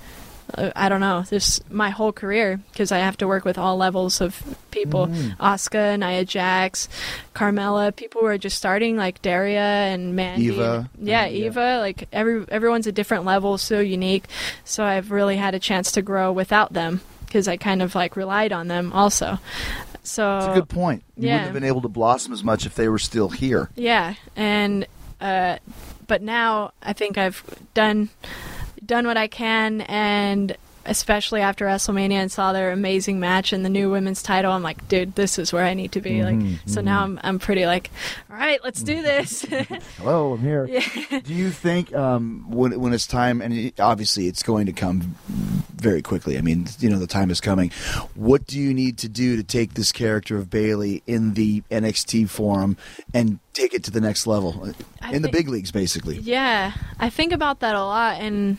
uh, I don't know, this my whole career, because I have to work with all levels of people. Mm. Asuka, Nia Jax, Carmella, people who are just starting, like Daria and Mandy. Eva. Yeah, Yeah. Eva. Like every everyone's a different level, so unique. So I've really had a chance to grow without them, because I kind of like relied on them also. So That's a good point. You yeah. wouldn't have been able to blossom as much if they were still here. Yeah, and uh, but now I think I've done done what I can, and especially after WrestleMania and saw their amazing match and the new women's title, I'm like, dude, this is where I need to be. Mm-hmm, like, so now I'm I'm pretty like, all right, let's do this. Hello, I'm here. Yeah. Do you think um, when when it's time, and it- obviously it's going to come very quickly. I mean, you know, the time is coming. What do you need to do to take this character of Bayley in the N X T forum and take it to the next level I in the think- big leagues, basically? Yeah, I think about that a lot, and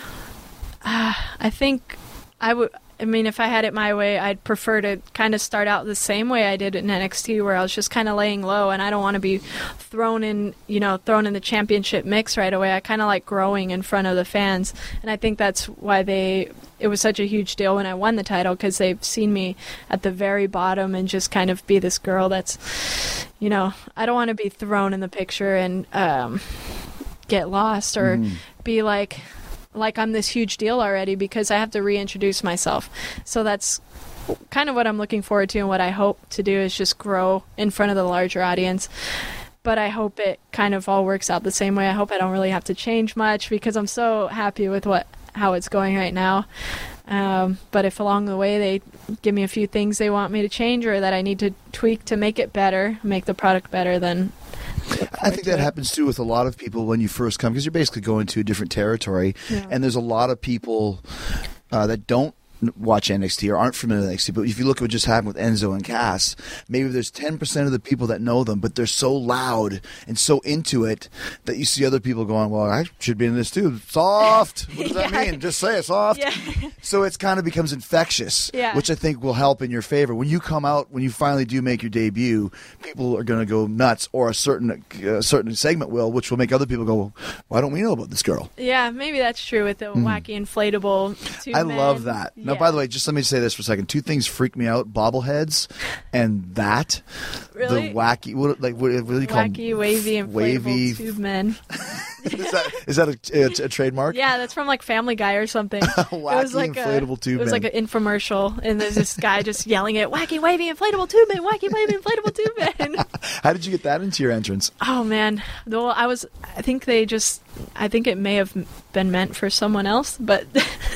uh, I think I would. I mean, if I had it my way, I'd prefer to kind of start out the same way I did in N X T, where I was just kind of laying low, and I don't want to be thrown in, you know, thrown in the championship mix right away. I kind of like growing in front of the fans, and I think that's why they. It was such a huge deal when I won the title, because they've seen me at the very bottom and just kind of be this girl that's, you know, I don't want to be thrown in the picture and um, get lost or Mm. be like. like I'm this huge deal already, because I have to reintroduce myself. So that's kind of what I'm looking forward to, and what I hope to do is just grow in front of the larger audience. But I hope it kind of all works out the same way. I hope I don't really have to change much, because I'm so happy with what how it's going right now. Um, but if along the way they give me a few things they want me to change, or that I need to tweak to make it better, make the product better, then I think that happens too with a lot of people when you first come, because you're basically going to a different territory, Yeah. and there's a lot of people uh, that don't watch N X T or aren't familiar with N X T. But if you look at what just happened with Enzo and Cass, maybe there's ten percent of the people that know them, but they're so loud and so into it that you see other people going, well, I should be in this too. Soft. What does that Yeah. mean? Just say it, soft. Yeah. So it kind of becomes infectious, Yeah. which I think will help in your favor. When you come out, when you finally do make your debut, people are going to go nuts, or a certain a certain segment will, which will make other people go, why don't we know about this girl? Yeah, maybe that's true with the wacky inflatable two Mm. I men. love that. Now, Yeah. by the way, just let me say this for a second. Two things freak me out: bobbleheads, and that Really? the wacky. What like what, what do you call them? Wacky, wavy, inflatable Wavy. tube men. Is that is that a, a, a trademark? Yeah, that's from like Family Guy or something. It was Wacky like inflatable a, tube It was men. like an infomercial, and there's this guy just yelling it, "Wacky, wavy, inflatable tube man! Wacky, wavy, inflatable tube man!" How did you get that into your entrance? Oh man, well, I was. I think they just. I think it may have been meant for someone else, but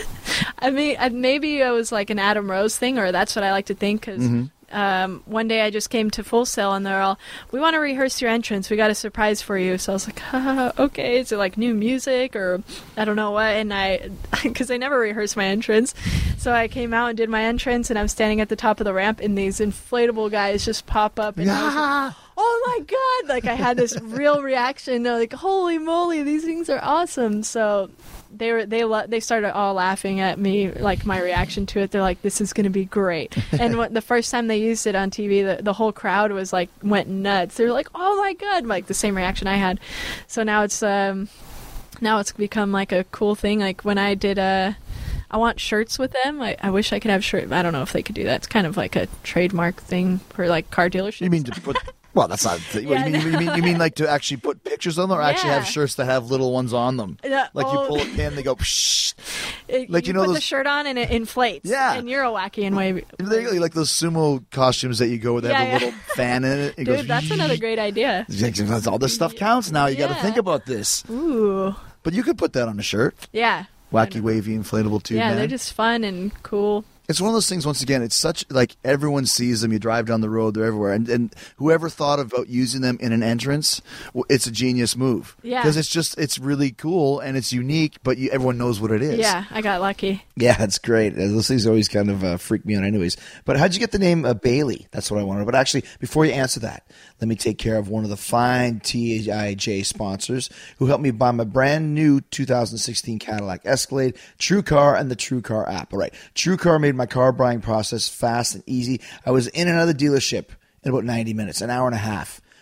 I mean, I- maybe it was like an Adam Rose thing, or that's what I like to think. Because um, one day I just came to Full Sail, and they're all, "We want to rehearse your entrance. We got a surprise for you." So I was like, Haha, "Okay, is it like new music or I don't know what?" And I, because I never rehearsed my entrance, so I came out and did my entrance, and I'm standing at the top of the ramp, and these inflatable guys just pop up, and I was like, oh my god, like I had this real reaction, like holy moly, these things are awesome. So they were they lo- they started all laughing at me, like my reaction to it. They're like, this is going to be great. And when, the first time they used it on T V, the, the whole crowd was like went nuts. They were like, oh my god, like the same reaction I had. So now it's um now it's become like a cool thing. Like when I did a I want shirts with them. I, I wish I could have shirts. I don't know if they could do that. It's kind of like a trademark thing for like car dealerships. You mean to put? Well, that's not. What, Yeah, you, mean, you, mean, you mean like to actually put pictures on them, or actually have Yeah. shirts that have little ones on them? Yeah, Like you oh. pull a pin, they go. Psh. It- like, you, you know put the those- shirt on and it inflates. Yeah. And you're a wacky and wavy. They're like those sumo costumes that you go with. They have Yeah, a yeah. little fan in it. It Dude, goes. that's another great idea. All this stuff counts now. You got to Yeah. think about this. Ooh. But you could put that on a shirt. Yeah. Wacky, wavy, inflatable tube Yeah, man. they're just fun and cool. It's one of those things, once again, it's such, like, everyone sees them. You drive down the road, they're everywhere. And, and whoever thought about using them in an entrance, well, it's a genius move. Yeah. Because it's just, it's really cool and it's unique, but you, everyone knows what it is. Yeah, I got lucky. Yeah, that's great. Uh, Those things always kind of uh, freak me out anyways. But how'd you get the name uh, Bailey? That's what I wanted. But actually, before you answer that, let me take care of one of the fine T I J sponsors who helped me buy my brand new two thousand sixteen Cadillac Escalade, True Car, and the True Car app. All right, True Car made my car buying process fast and easy. I was in and out of the dealership in about ninety minutes, an hour and a half.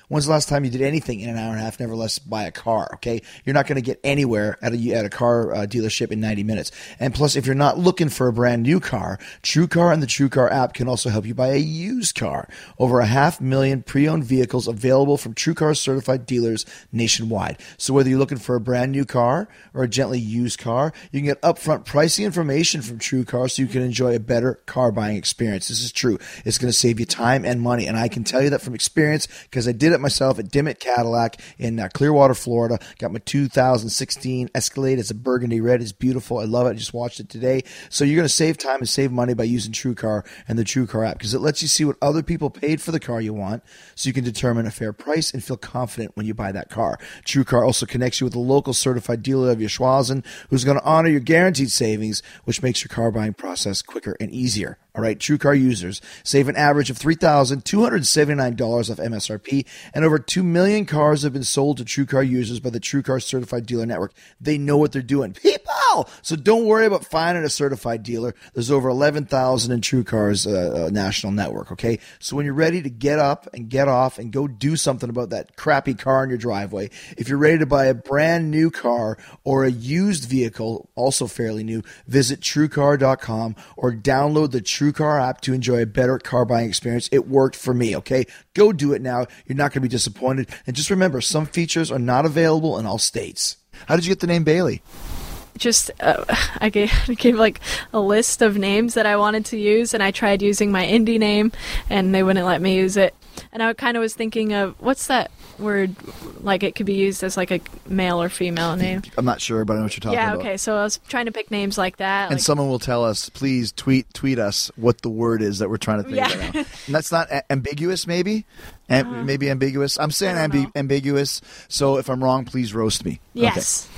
When's the last time you did anything in an hour and a half, nevertheless buy a car, okay? You're not going to get anywhere at a, at a car uh, dealership in ninety minutes. And plus, if you're not looking for a brand new car, TrueCar and the TrueCar app can also help you buy a used car. Over a half million pre-owned vehicles available from TrueCar certified dealers nationwide. So whether you're looking for a brand new car or a gently used car, you can get upfront pricing information from TrueCar so you can enjoy a better car buying experience. This is true. It's going to save you time and money. And I can tell you that from experience because I did it myself at Dimmitt Cadillac in uh, Clearwater, Florida. Got my two thousand sixteen Escalade. It's a burgundy red. It's beautiful. I love it. I just watched it today. So you're going to save time and save money by using TrueCar and the TrueCar app because it lets you see what other people paid for the car you want so you can determine a fair price and feel confident when you buy that car. TrueCar also connects you with a local certified dealer of your Schwazen who's going to honor your guaranteed savings, which makes your car buying process quicker and easier. All right, TrueCar users save an average of three thousand two hundred seventy-nine dollars off M S R P, and over two million cars have been sold to TrueCar users by the TrueCar Certified Dealer Network. They know what they're doing. People! So don't worry about finding a certified dealer. There's over eleven thousand in TrueCar's uh, uh, national network, okay? So when you're ready to get up and get off and go do something about that crappy car in your driveway, if you're ready to buy a brand new car or a used vehicle, also fairly new, visit TrueCar dot com or download the TrueCar TrueCar app to enjoy a better car buying experience. It worked for me, okay? Go do it now. You're not going to be disappointed. And just remember, some features are not available in all states. How did you get the name Bailey? Just uh, I gave, I gave like a list of names that I wanted to use, and I tried using my indie name, and they wouldn't let me use it. And I kind of was thinking of, what's that word, like it could be used as like a male or female name. I'm not sure, but I know what you're talking yeah, about. okay, so I was trying to pick names like that. And like, someone will tell us, please tweet tweet us what the word is that we're trying to figure Yeah. out. And that's not a- ambiguous, maybe? Am- Uh, maybe ambiguous? I'm saying I don't ambi- know. ambiguous, so if I'm wrong, please roast me. Yes.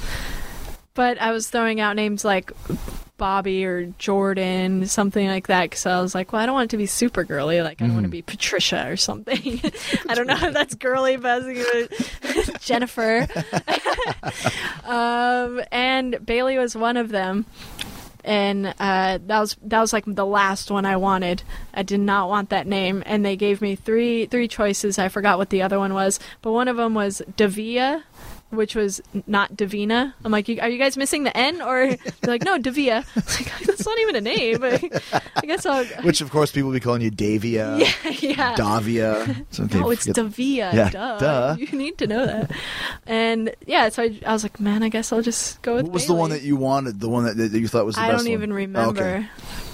But I was throwing out names like Bobby or Jordan, something like that, because I was like, well, I don't want it to be super girly. Like, I don't want to be Patricia or something. I don't know if that's girly, but I was thinking of Jennifer. um, and Bailey was one of them. And uh, that was that was like the last one I wanted. I did not want that name, and they gave me three three choices. I forgot what the other one was, but one of them was Davia, which was not Davina. I'm like, are you guys missing the N? Or they're like, no, Davia. I'm like, that's not even a name. But I guess I'll. Which, of course, people will be calling you Davia, Yeah, yeah. Davia. It's okay, No, it's forget- Davia. Yeah, duh. duh. You need to know that. And yeah, so I, I was like, man, I guess I'll just go with. What was the one Bailey. that you wanted? The one that, that you thought was the I best don't one? even remember. Okay.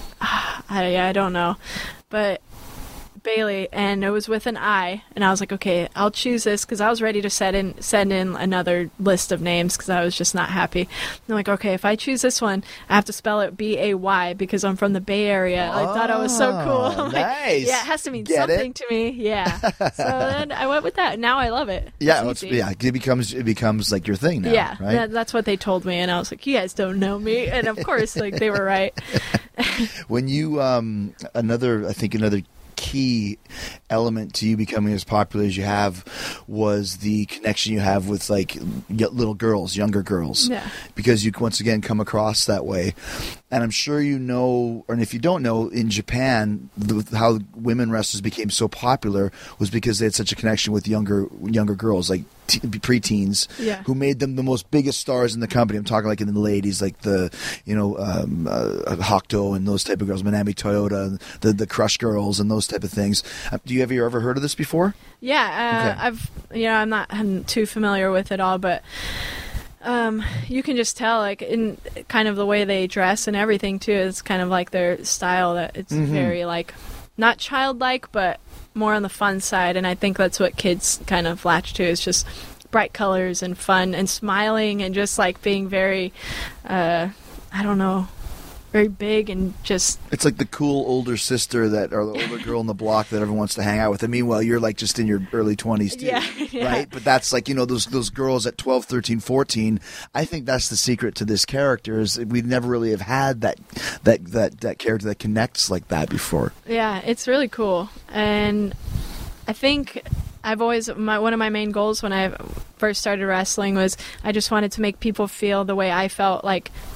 I I don't know, but Bailey, and it was with an I, and I was like, okay, I'll choose this because I was ready to set in send in another list of names because I was just not happy. And I'm like, okay, if I choose this one, I have to spell it B A Y because I'm from the Bay Area. I thought I was so cool. I'm like, nice. yeah, it has to mean Get something it? to me. Yeah. So then I went with that. Now I love it. Yeah, well, it's, easy. yeah, it becomes it becomes like your thing now. Yeah, right. that, that's what they told me, and I was like, "You guys don't know me," and of course, like they were right. When you um another I think another key element to you becoming as popular as you have was the connection you have with like y- little girls, younger girls. Yeah. Because you once again come across that way. And I'm sure you know, or if you don't know, in Japan, the, how women wrestlers became so popular was because they had such a connection with younger younger girls, like t- preteens, Yeah. who made them the most biggest stars in the company. I'm talking like in the ladies, like the, you know, um, uh, Hokuto and those type of girls, Manami Toyota, and the the Crush girls and those type of things. Uh, do you have you ever heard of this before? Yeah, uh, Okay. I've you know I'm not I'm too familiar with it all, but um, you can just tell like in kind of the way they dress and everything too. It's kind of like their style that it's Mm-hmm. very like not childlike, but more on the fun side. And I think that's what kids kind of latch to is just bright colors and fun and smiling and just like being very, uh, I don't know, very big and just It's like the cool older sister that, or the older girl in the block that everyone wants to hang out with. And meanwhile, you're like just in your early twenties too, Yeah, yeah. right? But that's like, you know, those those girls at twelve, thirteen, fourteen. I think that's the secret to this character is we never really have had that that that that character that connects like that before. Yeah, it's really cool. And I think I've always, my, one of my main goals when I first started wrestling was I just wanted to make people feel the way I felt like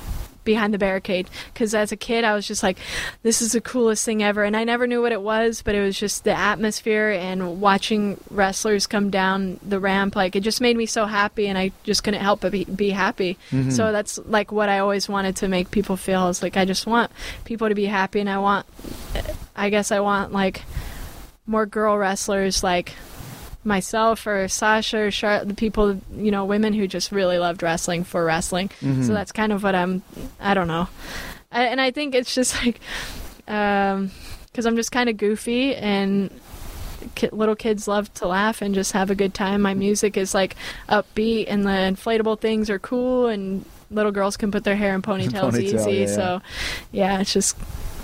behind the barricade, because as a kid I was just like, this is the coolest thing ever, and I never knew what it was, but it was just the atmosphere and watching wrestlers come down the ramp. Like, it just made me so happy, and I just couldn't help but be, be happy. Mm-hmm. So that's like what I always wanted to make people feel, is like I just want people to be happy, and I want, I guess I want like more girl wrestlers like myself or Sasha or Char- the people, you know, women who just really loved wrestling for wrestling. Mm-hmm. So that's kind of what I'm, I don't know. I, and I think it's just like, um, because I'm just kind of goofy, and ki- little kids love to laugh and just have a good time. My music is like upbeat, and the inflatable things are cool, and little girls can put their hair in ponytails Ponytail, easy. yeah, yeah. So yeah, it's just,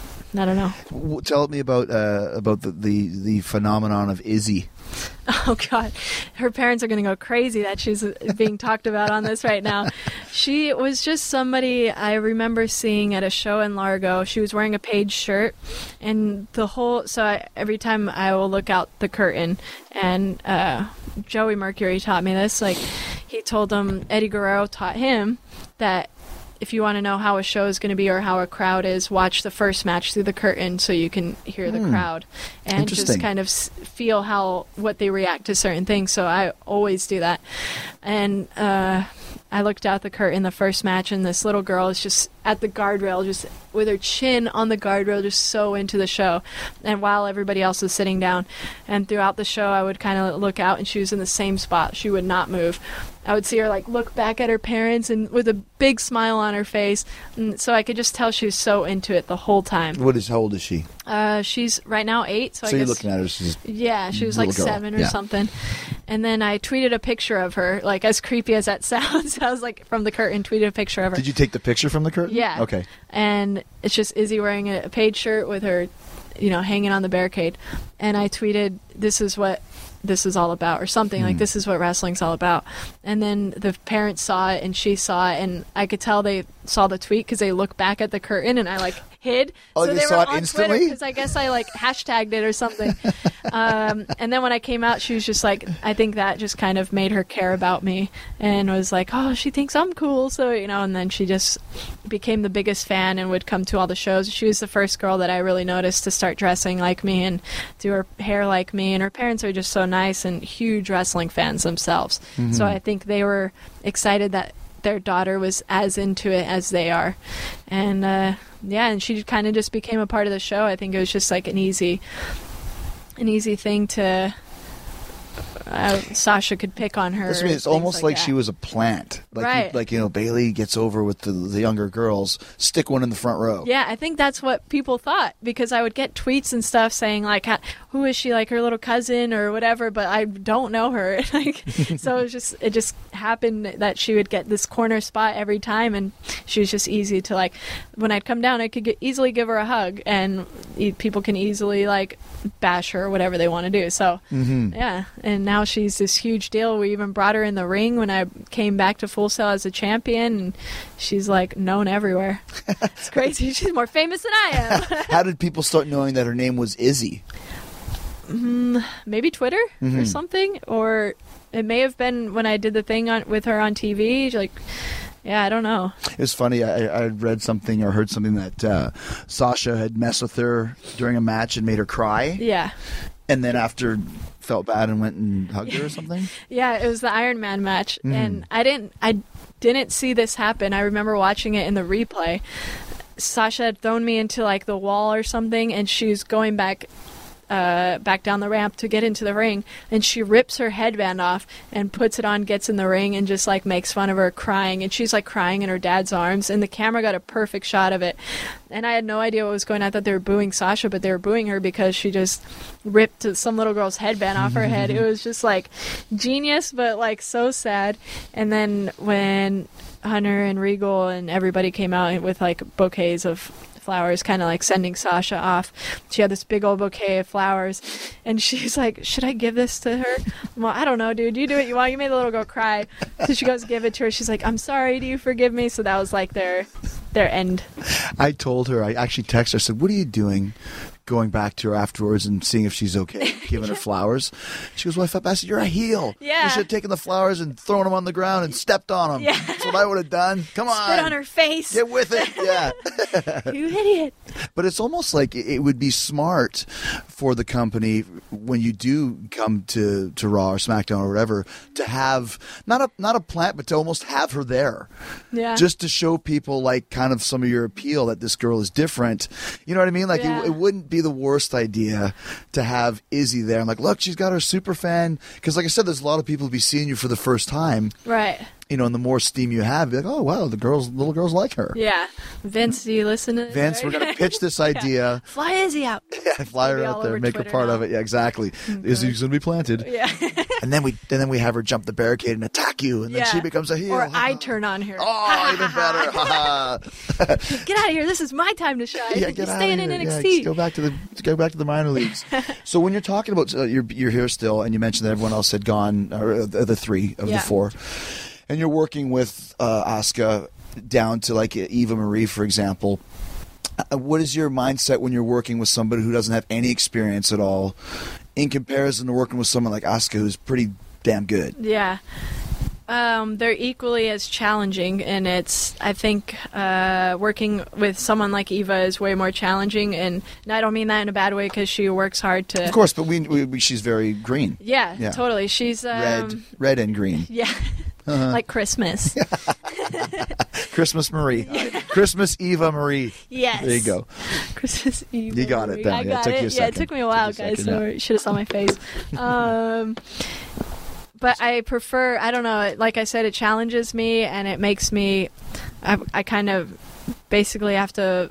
I don't know. W- Tell me about uh, about the, the the phenomenon of Izzy. Oh God, her parents are going to go crazy that she's being talked about on this right now. She was just somebody I remember seeing at a show in Largo. She was wearing a Paige shirt, and the whole, so I, every time I will look out the curtain, and uh, Joey Mercury taught me this, like he told him, Eddie Guerrero taught him that if you want to know how a show is going to be or how a crowd is, watch the first match through the curtain so you can hear the Mm. crowd and just kind of s- feel how what they react to certain things. So I always do that. And uh, I looked out the curtain the first match, and this little girl is just at the guardrail, just with her chin on the guardrail, just so into the show. And while everybody else was sitting down, and throughout the show, I would kind of look out, and she was in the same spot. She would not move. I would see her like look back at her parents and with a big smile on her face, and so I could just tell she was so into it the whole time. What is how old is she? Uh, she's right now eight, so, So I you're guess looking at her. She's yeah, she was like little girl. seven or Yeah. something. And then I tweeted a picture of her, like as creepy as that sounds. I was like from the curtain, tweeted a picture of her. Did you take the picture from the curtain? Yeah. Okay. And it's just Izzy wearing a, a Paige shirt with her, you know, hanging on the barricade. And I tweeted, "This is what this is all about," or something Hmm. like, "This is what wrestling's all about." And then the parents saw it, and she saw it, and I could tell they saw the tweet because they looked back at the curtain, and I like hid. Oh, so they they saw were it on instantly? because I guess I like hashtagged it or something. um, and then when I came out, she was just like, I think that just kind of made her care about me, and was like, oh, she thinks I'm cool, so you know. And then she just became the biggest fan and would come to all the shows. She was the first girl that I really noticed to start dressing like me and do her hair like me. And her parents are just so nice and huge wrestling fans themselves. Mm-hmm. So I think they were excited that their daughter was as into it as they are. And uh, yeah, and she kind of just became a part of the show. I think it was just like an easy, an easy thing to. Uh, Sasha could pick on her. That's what I mean, it's things almost like, that. she was a plant. Like, Right. you, like you know, Bailey gets over with the, the younger girls. Stick one in the front row. Yeah, I think that's what people thought, because I would get tweets and stuff saying like, "Ha- "Who is she? Like her little cousin or whatever?" But I don't know her. Like, so it was just it just happened that she would get this corner spot every time, and she was just easy to like. When I'd come down, I could get, easily give her a hug, and e- people can easily like bash her or whatever they want to do. So yeah, and now she's this huge deal. We even brought her in the ring when I came back to Full Sail as a champion, and she's like known everywhere. It's crazy. She's more famous than I am. How did people start knowing that her name was Izzy? Maybe Twitter or something, or it may have been when I did the thing on, with her on T V. Like, yeah, I don't know. It was funny. I, I read something or heard something that uh, Sasha had messed with her during a match and made her cry, Yeah. and then after felt bad and went and hugged her or something. Yeah, it was the Iron Man match, and I didn't, I didn't see this happen. I remember watching it in the replay. Sasha had thrown me into like the wall or something, and she was going back, uh, back down the ramp to get into the ring, and she rips her headband off and puts it on, gets in the ring, and just like makes fun of her crying, and she's like crying in her dad's arms, and the camera got a perfect shot of it. And I had no idea what was going on. I thought they were booing Sasha, but they were booing her because she just ripped some little girl's headband off her head. It was just like genius, but like so sad. And then when Hunter and Regal and everybody came out with like bouquets of flowers, kind of like sending Sasha off, she had this big old bouquet of flowers, and she's like, should I give this to her? Well, I don't know, dude, you do what you want. You made the little girl cry. So she goes to give it to her. She's like, I'm sorry, do you forgive me? So that was like their their end. I told her, I actually texted her, I said, what are you doing going back to her afterwards and seeing if she's okay, giving her flowers? She goes, well, I felt bad. I said, you're a heel. Yeah. You should have taken the flowers and thrown them on the ground and stepped on them. Yeah. That's what I would have done. Come on. Spit on her face. Get with it. Yeah. You idiot. But it's almost like it would be smart for the company when you do come to, to Raw or SmackDown or whatever to have not a not a plant, but to almost have her there, Yeah. just to show people like kind of some of your appeal that this girl is different. You know what I mean? Like Yeah. it, it wouldn't be the worst idea to have Izzy there and like, look, she's got her super fan. Because like I said, there's a lot of people who be seeing you for the first time. Right. You know, and the more steam you have, be like, oh wow, the girls, little girls like her. Yeah. Vince, do you listen to this? Vince, we're gonna pitch this idea. Fly Izzy out. Yeah, fly her Maybe out all there, over make her Twitter part now. of it. Yeah, exactly. Izzy's gonna be planted. Yeah. And then we and then we have her jump the barricade and attack you, and then Yeah. she becomes a heel. Or I turn on her. Oh, even better. Ha, ha. Get out of here. This is my time to shine. Yeah, You're get out staying of in here. N X Yeah, T. just go back to the go back to the minor leagues. So when you're talking about uh, you're you're here still, and you mentioned that everyone else had gone, or the, the three of Yeah. the four, and you're working with uh, Asuka down to like Eva Marie, for example. Uh, what is your mindset when you're working with somebody who doesn't have any experience at all, in comparison to working with someone like Asuka, who's pretty damn good? Yeah. Um, they're equally as challenging, and it's, I think, uh, working with someone like Eva is way more challenging, and, and I don't mean that in a bad way because she works hard to... Of course, but we, we, we she's very green. Yeah, Yeah. totally. She's... Um, Red, red and green. Yeah. Like Christmas. Christmas Marie. Christmas Eva Marie. Yes. There you go. Christmas Eve. You got it down. I Yeah, it got took it. you a Yeah, it second. took me a while, Took you a guys. second, So yeah. you should have saw my face. Um, but I prefer. I don't know. Like I said, it challenges me, and it makes me. I, I kind of basically have to.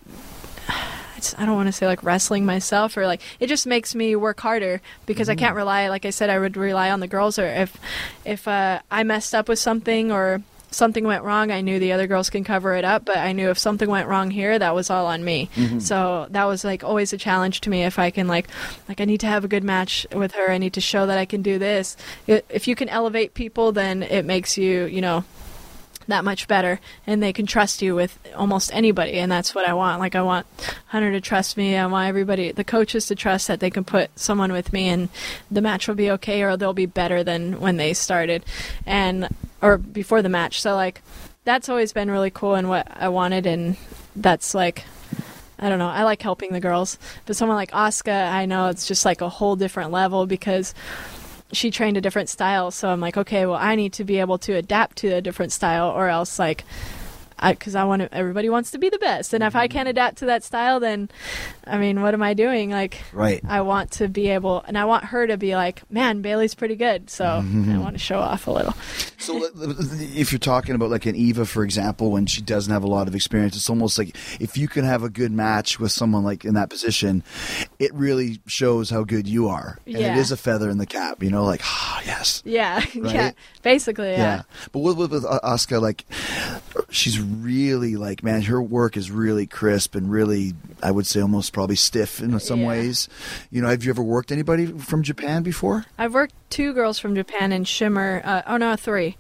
It's, I don't want to say like wrestling myself, or like it just makes me work harder because I can't rely. Like I said, I would rely on the girls, or if if uh, I messed up with something or something went wrong, I knew the other girls can cover it up, but I knew if something went wrong here, that was all on me. So that was like always a challenge to me. If I can like like I need to have a good match with her, I need to show that I can do this. I- if you can elevate people, then it makes you, you know, that much better, and they can trust you with almost anybody, and that's what I want. Like I want Hunter to trust me. I want everybody, the coaches, to trust that they can put someone with me and the match will be okay, or they'll be better than when they started and or before the match. So like that's always been really cool and what I wanted, and that's like, I don't know, I like helping the girls. But someone like Asuka, I know it's just like a whole different level because she trained a different style. So I'm like, okay, well, I need to be able to adapt to a different style, or else like, because I, I want to, everybody wants to be the best. And if I can't adapt to that style, then, I mean, what am I doing? Like, Right. I want to be able, and I want her to be like, man, Bailey's pretty good. So I want to show off a little. So if you're talking about like an Eva, for example, when she doesn't have a lot of experience, it's almost like if you can have a good match with someone like in that position, it really shows how good you are. And Yeah. it is a feather in the cap, you know, like, ah, yes. Yeah. Right? Yeah. Basically, yeah. Yeah. But with, with, with Asuka, like, she's really, like, man, her work is really crisp and really, I would say, almost probably stiff in some Yeah. ways. You know, have you ever worked anybody from Japan before? I've worked two girls from Japan in Shimmer. Uh, oh no, three.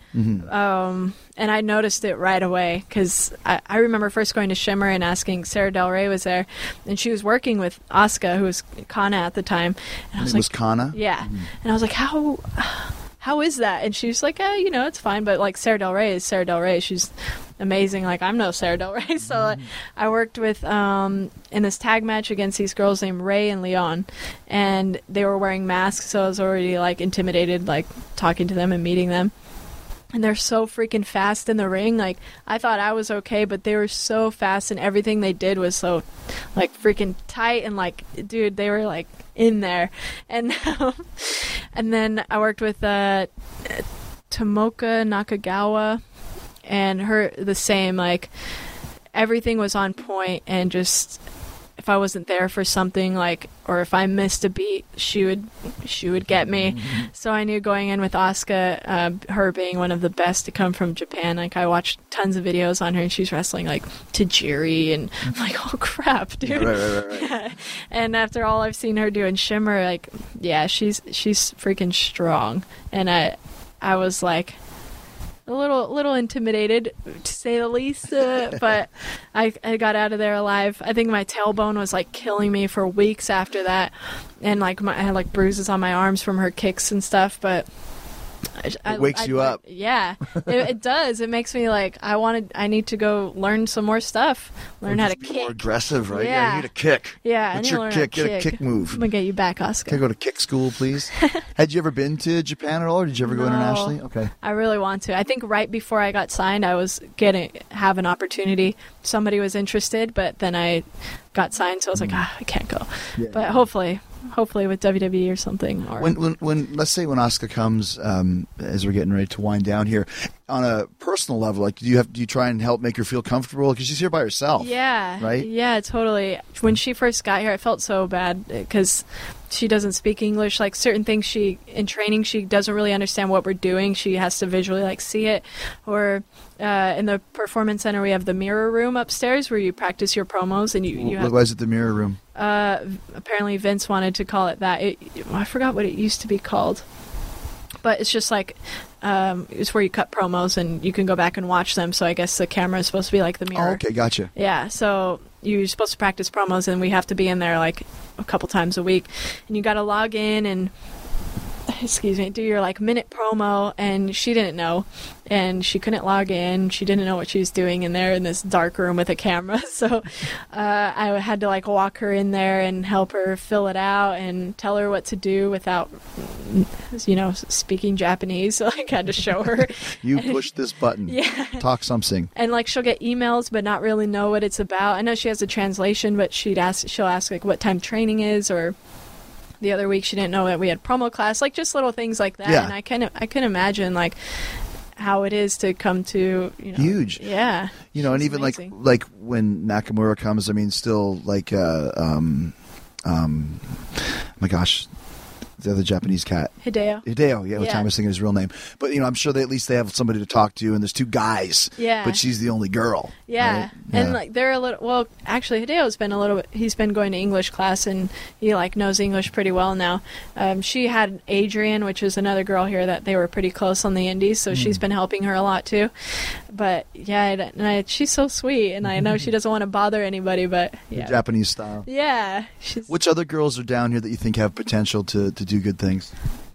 Um, and I noticed it right away because I, I remember first going to Shimmer and asking. Sarah Del Rey was there, and she was working with Asuka, who was Kana at the time. And I was it like, was Kana? yeah. And I was like, how? How is that? And she was like, eh, you know, it's fine. But like Sarah Del Rey is Sarah Del Rey. She's amazing. Like I'm no Sarah Del Rey. So like, I worked with um, in this tag match against these girls named Ray and Leon, and they were wearing masks. So I was already like intimidated, like talking to them and meeting them. And they're so freaking fast in the ring. Like I thought I was okay, but they were so fast, and everything they did was so like freaking tight. And like, dude, they were like in there. And um, and then I worked with uh, Tomoka Nakagawa, and her the same. Like everything was on point, and just if I wasn't there for something, like, or if I missed a beat, she would she would get me. So I knew going in with Asuka, uh, her being one of the best to come from Japan. Like I watched tons of videos on her, and she's wrestling like Tajiri, and I'm like, oh crap, dude. Right, right, right, right. And after all I've seen her do in Shimmer, like, yeah, she's she's freaking strong. And I I was like, a little little intimidated, to say the least. Uh, but I I got out of there alive. I think my tailbone was like killing me for weeks after that, and like my, I had like bruises on my arms from her kicks and stuff. But I, It wakes I, you I, up. Yeah, it, it does. It makes me like I wanted. I need to go learn some more stuff. Learn how to Just be more kick. aggressive, right? Yeah. you need a kick. Yeah, I What's need to your learn how to kick? Get a kick. kick move. I'm gonna get you back, Oscar. Can I go to kick school, please? Had you ever been to Japan at all, or did you ever go No. internationally? Okay. I really want to. I think right before I got signed, I was getting have an opportunity. Somebody was interested, but then I got signed, so I was like, ah, I can't go. Yeah. But hopefully, hopefully with W W E or something. Or When, when, when, let's say when Asuka comes, um, as we're getting ready to wind down here, on a personal level, like, do you have, do you try and help make her feel comfortable? Because she's here by herself. yeah, Right? Yeah, totally. When she first got here, I felt so bad because she doesn't speak English. Like certain things, she in training, she doesn't really understand what we're doing. She has to visually like see it. Or uh, in the performance center, we have the mirror room upstairs where you practice your promos, and you you have. Why is it the mirror room? Uh, apparently Vince wanted to call it that. It, I forgot what it used to be called, but it's just like um, it's where you cut promos and you can go back and watch them. So I guess the camera is supposed to be like the mirror. Oh, okay, gotcha. Yeah, so you're supposed to practice promos, and we have to be in there like a couple times a week, and you got to log in and excuse me, do your like minute promo, and she didn't know, and she couldn't log in. She didn't know what she was doing in there in this dark room with a camera. So uh, I had to like walk her in there and help her fill it out and tell her what to do without, you know, speaking Japanese. So I had to show her. You push this button. Yeah. Talk something. And like she'll get emails but not really know what it's about. I know she has a translation, but she'd ask she'll ask like what time training is, or the other week she didn't know that we had promo class, like just little things like that. Yeah. And I kind of I can imagine like how it is to come to, you know, Huge. Yeah. You know, and She's even amazing. like like when Nakamura comes, I mean, still like, uh, um, um, my gosh, the other Japanese cat. Hideo. Hideo, yeah, which Yeah. I was thinking his real name. But, you know, I'm sure they at least they have somebody to talk to, and there's two guys. Yeah. But she's the only girl. Yeah. right? And Yeah. like they're a little well actually Hideo's been a little bit he's been going to English class, and he like knows English pretty well now. Um, she had Adrian, which is another girl here that they were pretty close on the indies, so Hmm. she's been helping her a lot too. But yeah, and and I, she's so sweet, and I know she doesn't want to bother anybody, but The yeah. Japanese style. Yeah. She's Which other girls are down here that you think have potential to, to do good things?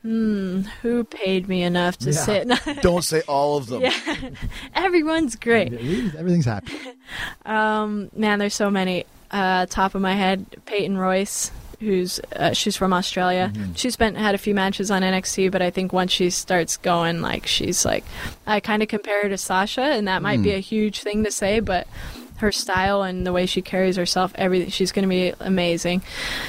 who paid me enough to Yeah. sit. Don't say all of them. Yeah. Everyone's great. Everything's happy. Um, man, there's so many. Uh, top of my head, Peyton Royce, who's uh, she's from Australia. She's been had a few matches on N X T, but I think once she starts going, like she's like, I kind of compare her to Sasha, and that might be a huge thing to say, but her style and the way she carries herself, everything, she's going to be amazing.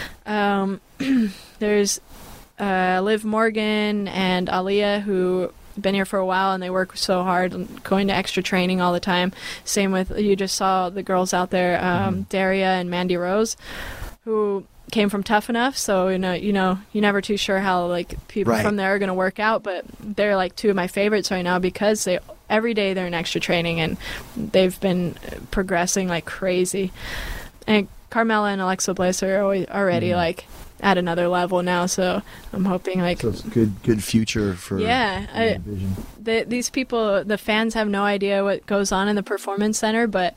Um, there's uh, Liv Morgan and Aaliyah, who been here for a while, and they work so hard, going to extra training all the time. Same with, you just saw the girls out there, um, Daria and Mandy Rose, who came from Tough Enough, so you know, you know, you're never too sure how like people Right. from there are going to work out, but they're like two of my favorites right now because they every day they're in extra training, and they've been progressing like crazy. And Carmella and Alexa Bliss are always already like at another level now, so I'm hoping like So it's a good, good future for yeah, for I, the division. the, these people, the fans have no idea what goes on in the performance center, but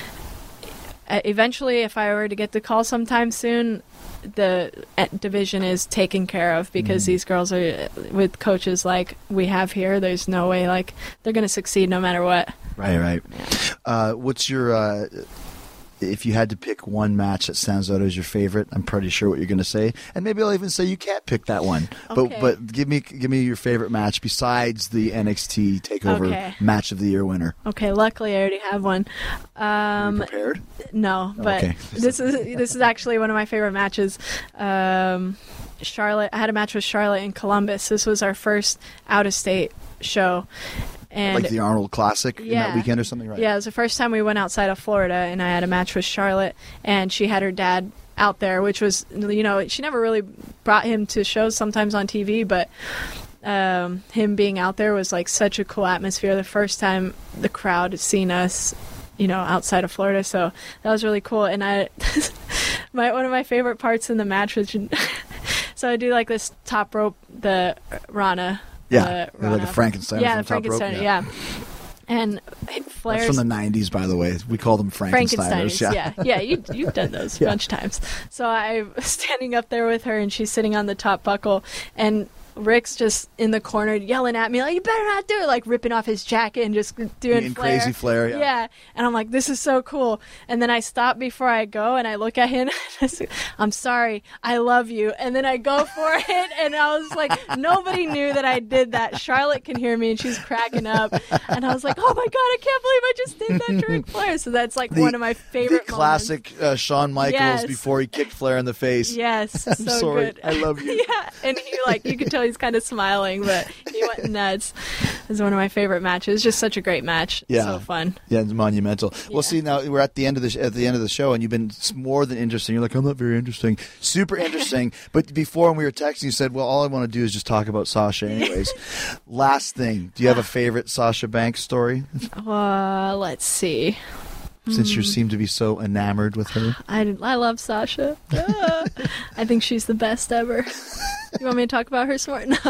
uh, eventually, if I were to get the call sometime soon, the uh, division is taken care of because these girls are with coaches like we have here. There's no way like they're going to succeed no matter what. Right, right. Uh, what's your, uh, if you had to pick one match that stands out as your favorite, I'm pretty sure what you're going to say, and maybe I'll even say you can't pick that one. Okay. But but give me give me your favorite match besides the N X T Takeover Okay. Match of the Year winner. Okay, luckily I already have one. Um, Prepared? No, but Okay. this is this is actually one of my favorite matches. Um, Charlotte, I had a match with Charlotte in Columbus. This was our first out of state show, and Like the Arnold Classic in Yeah. that weekend or something, right? yeah, it was the first time we went outside of Florida, and I had a match with Charlotte, and she had her dad out there, which was, you know, she never really brought him to shows, sometimes on T V, but um, him being out there was like such a cool atmosphere. The first time the crowd had seen us, you know, outside of Florida, so that was really cool. And I, my one of my favorite parts in the match was, so I do like this top rope, the Rana Yeah, the like a run up. Frankenstein Yeah, from the top rope, Frankenstein. yeah. Yeah. And Flair's That's from the nineties, by the way. We call them Frankensteiners. Frankensteiners, yeah, yeah, you, you've done those a Yeah. bunch of times. So I'm standing up there with her, and she's sitting on the top buckle, and Rick's just in the corner yelling at me like, "You better not do it!" Like ripping off his jacket and just doing Being Flair. crazy Flair, yeah. yeah. And I'm like, "This is so cool." And then I stop before I go, and I look at him. And I say, "I'm sorry, I love you." And then I go for it, and I was like, nobody knew that I did that. Charlotte can hear me, and she's cracking up. And I was like, "Oh my god, I can't believe I just did that to Ric Flair." So that's like The- one of my favorite The classic uh, Shawn Michaels Yes. before he kicked Flair in the face. moments. Yes, so sorry, good. I love you. Yeah, and he like you could tell he's kind of smiling, but he went nuts. It was one of my favorite matches. It was just such a great match. Yeah. So fun. Yeah, it's monumental. Yeah. Well, see, now we're at the end of the sh- at the end of the show, and you've been s- more than interesting. You're like, I'm not very interesting, super interesting. But before, when we were texting, you said, "Well, all I want to do is just talk about Sasha." Anyways, last thing, do you have a favorite Sasha Banks story? Uh, let's see. Since Hmm. you seem to be so enamored with her, I, I love Sasha. Ah, I think she's the best ever. You want me to talk about her some more? No.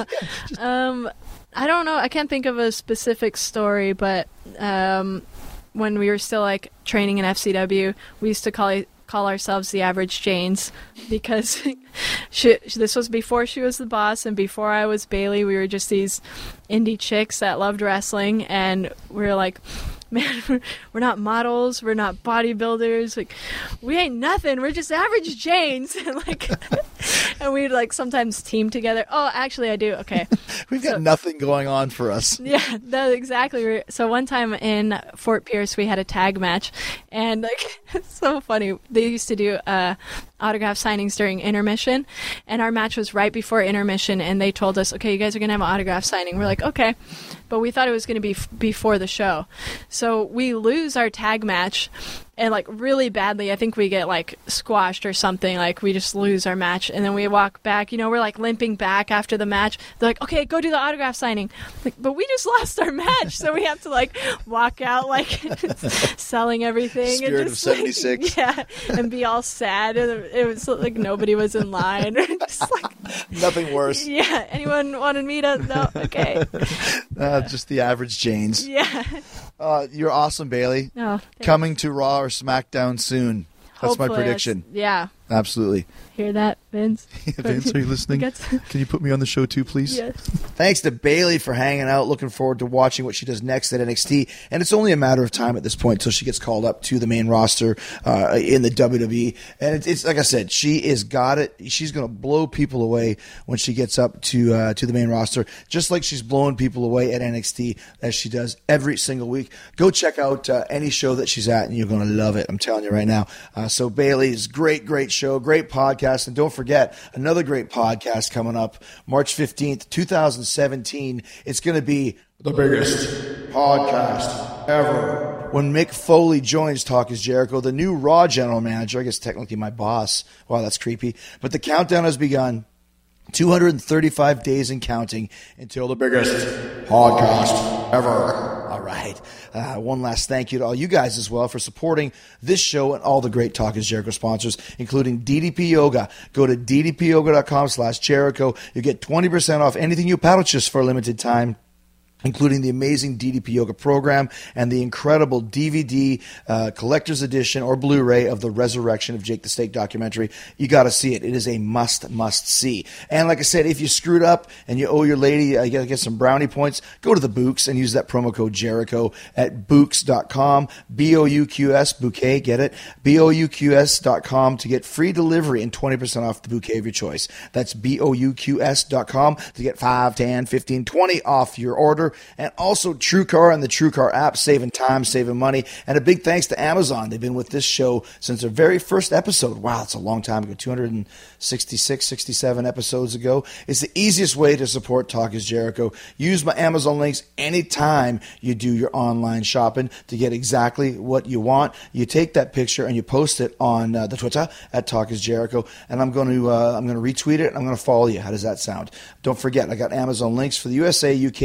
Um, I don't know. I can't think of a specific story, but um, when we were still like training in F C W, we used to call it, call ourselves the Average Janes because she, this was before she was the boss and before I was Bailey. We were just these indie chicks that loved wrestling, and we were like, man, we're, we're not models, we're not bodybuilders, like we ain't nothing, we're just average Janes. And like and we'd like sometimes team together. Oh, actually I do. Okay. we've got So- nothing going on for us. Yeah, that exactly. We're- So one time in Fort Pierce, we had a tag match, and like it's so funny. They used to do uh, autograph signings during intermission, and our match was right before intermission. And they told us, "Okay, you guys are gonna have an autograph signing." We're like, "Okay," but we thought it was gonna be f- before the show, so we lose our tag match. And like really badly, I think we get like squashed or something. Like we just lose our match, and then we walk back. You know, we're like limping back after the match. They're like, "Okay, go do the autograph signing." Like, but we just lost our match, so we have to like walk out like selling everything. Spirit and of just, like, seventy-six. yeah, and be all sad. And it was like nobody was in line. Just like, Nothing worse. yeah, anyone wanted me to? No, okay, Uh, just the average Janes. yeah. Uh, you're awesome, Bailey. No, Coming to Raw or SmackDown soon. That's my hopefully prediction. Yeah, Absolutely. hear that, Vince? Vince, are you listening? Gets- Can you put me on the show too, please? Yes. Thanks to Bailey for hanging out. Looking forward to watching what she does next at N X T. And it's only a matter of time at this point until she gets called up to the main roster uh, in the W W E. And it's, it's like I said, she is got it. She's going to blow people away when she gets up to uh, to the main roster, just like she's blowing people away at N X T as she does every single week. Go check out uh, any show that she's at, and you're going to love it. I'm telling you right now. Uh, so Bailey's great, great show, great podcast, and don't forget another great podcast coming up March fifteenth, twenty seventeen. It's going to be the biggest podcast ever. When Mick Foley joins Talk is Jericho, the new Raw general manager, I guess technically my boss. Wow, that's creepy. But the countdown has begun. two hundred thirty-five days and counting until the biggest podcast ever. All right. Uh, one last thank you to all you guys as well for supporting this show and all the great Talk is Jericho sponsors, including D D P Yoga. Go to d d p yoga dot com slash Jericho. You get twenty percent off anything you purchase for a limited time, including the amazing D D P Yoga program and the incredible D V D uh, collector's edition or Blu-ray of the Resurrection of Jake the Snake documentary. You got to see it. It is a must, must see. And like I said, if you screwed up and you owe your lady, I got to get some brownie points, go to the Books and use that promo code Jericho at books dot com, B O U Q S, bouquet, get it? B O U Q S dot com to get free delivery and twenty percent off the bouquet of your choice. That's B O U Q S dot com to get five, ten, fifteen, twenty off your order. And also TrueCar and the TrueCar app, saving time, saving money. And a big thanks to Amazon. They've been with this show since their very first episode. Wow, it's a long time ago, two hundred sixty-six, sixty-seven episodes ago. It's the easiest way to support Talk is Jericho. Use my Amazon links anytime you do your online shopping to get exactly what you want. You take that picture and you post it on uh, the Twitter at Talk is Jericho, and I'm going to uh, I'm going to retweet it and I'm going to follow you. How does that sound? Don't forget, I got Amazon links for the U S A, U K, Canada,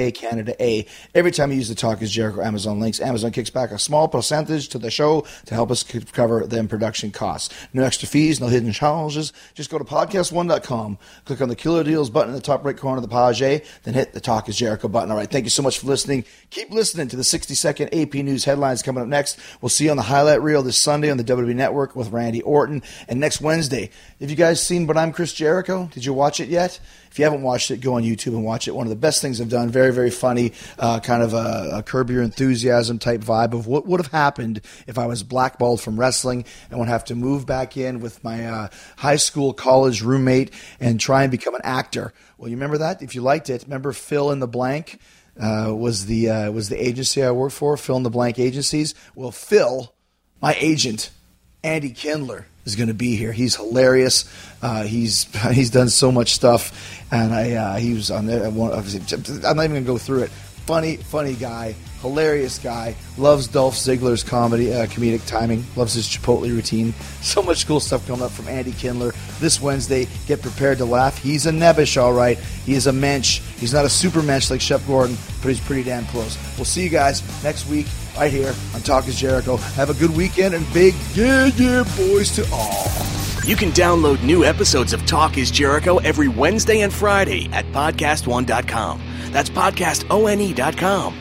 to A every time you use the Talk is Jericho Amazon links. Amazon kicks back a small percentage to the show to help us cover them production costs. No extra fees, no hidden challenges. Just go to podcast one dot com, click on the Killer Deals button in the top right corner of the page, then hit the Talk is Jericho button. All right, thank you so much for listening. Keep listening to the sixty second A P News headlines coming up next. We'll see you on the highlight reel this Sunday on the W W E Network with Randy Orton. And next Wednesday, have you guys seen But I'm Chris Jericho? Did you watch it yet? If you haven't watched it, go on YouTube and watch it. One of the best things I've done. Very, very funny, uh, kind of a, a Curb Your Enthusiasm type vibe of what would have happened if I was blackballed from wrestling and would have to move back in with my uh, high school, college roommate and try and become an actor. Well, you remember that? If you liked it, remember Fill in the Blank uh, was the uh, was the agency I worked for, Fill in the Blank Agencies. Well, Phil, my agent, Andy Kindler, is going to be here. He's hilarious. Uh, he's he's done so much stuff, and I uh, he was on there. I'm not even going to go through it. Funny, funny guy, hilarious guy. Loves Dolph Ziggler's comedy, uh, comedic timing. Loves his Chipotle routine. So much cool stuff coming up from Andy Kindler this Wednesday. Get prepared to laugh. He's a nebbish, all right. He is a mensch. He's not a super mensch like Shep Gordon, but he's pretty damn close. We'll see you guys next week right here on Talk is Jericho. Have a good weekend and big yeah, yeah, boys to all. You can download new episodes of Talk is Jericho every Wednesday and Friday at podcast one dot com. That's podcast one dot com.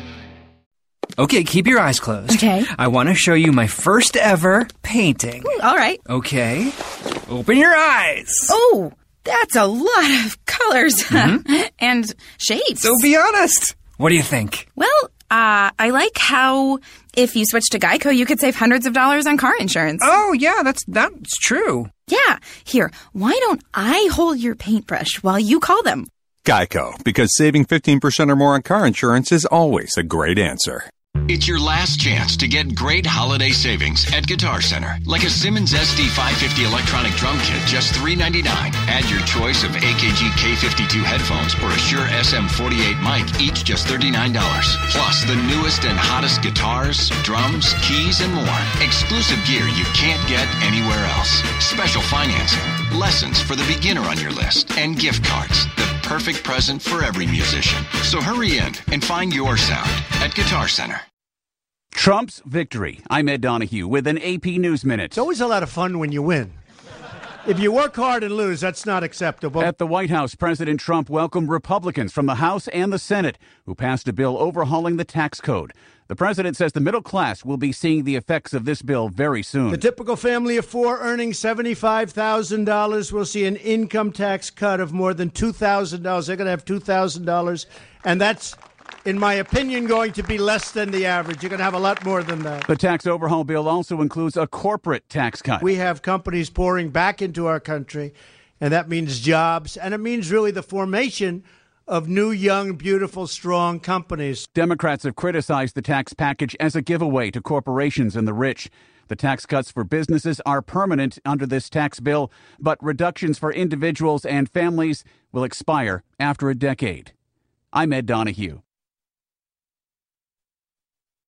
Okay, keep your eyes closed. Okay. I want to show you my first ever painting. Ooh, all right. Okay. Open your eyes. Oh, that's a lot of colors Mm-hmm. and shapes. So be honest. What do you think? Well, uh, I like how if you switch to Geico, you could save hundreds of dollars on car insurance. Oh, yeah, that's that's true. Yeah. Here, why don't I hold your paintbrush while you call them? Geico, because saving fifteen percent or more on car insurance is always a great answer. It's your last chance to get great holiday savings at Guitar Center, like a Simmons S D five fifty electronic drum kit, just three ninety-nine. Add your choice of A K G K fifty-two headphones or a Shure S M forty-eight mic, each just thirty-nine dollars. Plus the newest and hottest guitars, drums, keys, and more. Exclusive gear you can't get anywhere else. Special financing, lessons for the beginner on your list, and gift cards. The perfect present for every musician. So hurry in and find your sound at Guitar Center. Trump's victory. I'm Ed Donahue with an A P News Minute. It's always a lot of fun when you win. If you work hard and lose, that's not acceptable. At the White House, President Trump welcomed Republicans from the House and the Senate who passed a bill overhauling the tax code. The president says the middle class will be seeing the effects of this bill very soon. The typical family of four earning seventy-five thousand dollars will see an income tax cut of more than two thousand dollars. They're going to have two thousand dollars, and that's, in my opinion, going to be less than the average. You're going to have a lot more than that. The tax overhaul bill also includes a corporate tax cut. We have companies pouring back into our country, and that means jobs, and it means really the formation of new, young, beautiful, strong companies. Democrats have criticized the tax package as a giveaway to corporations and the rich. The tax cuts for businesses are permanent under this tax bill, but reductions for individuals and families will expire after a decade. I'm Ed Donahue.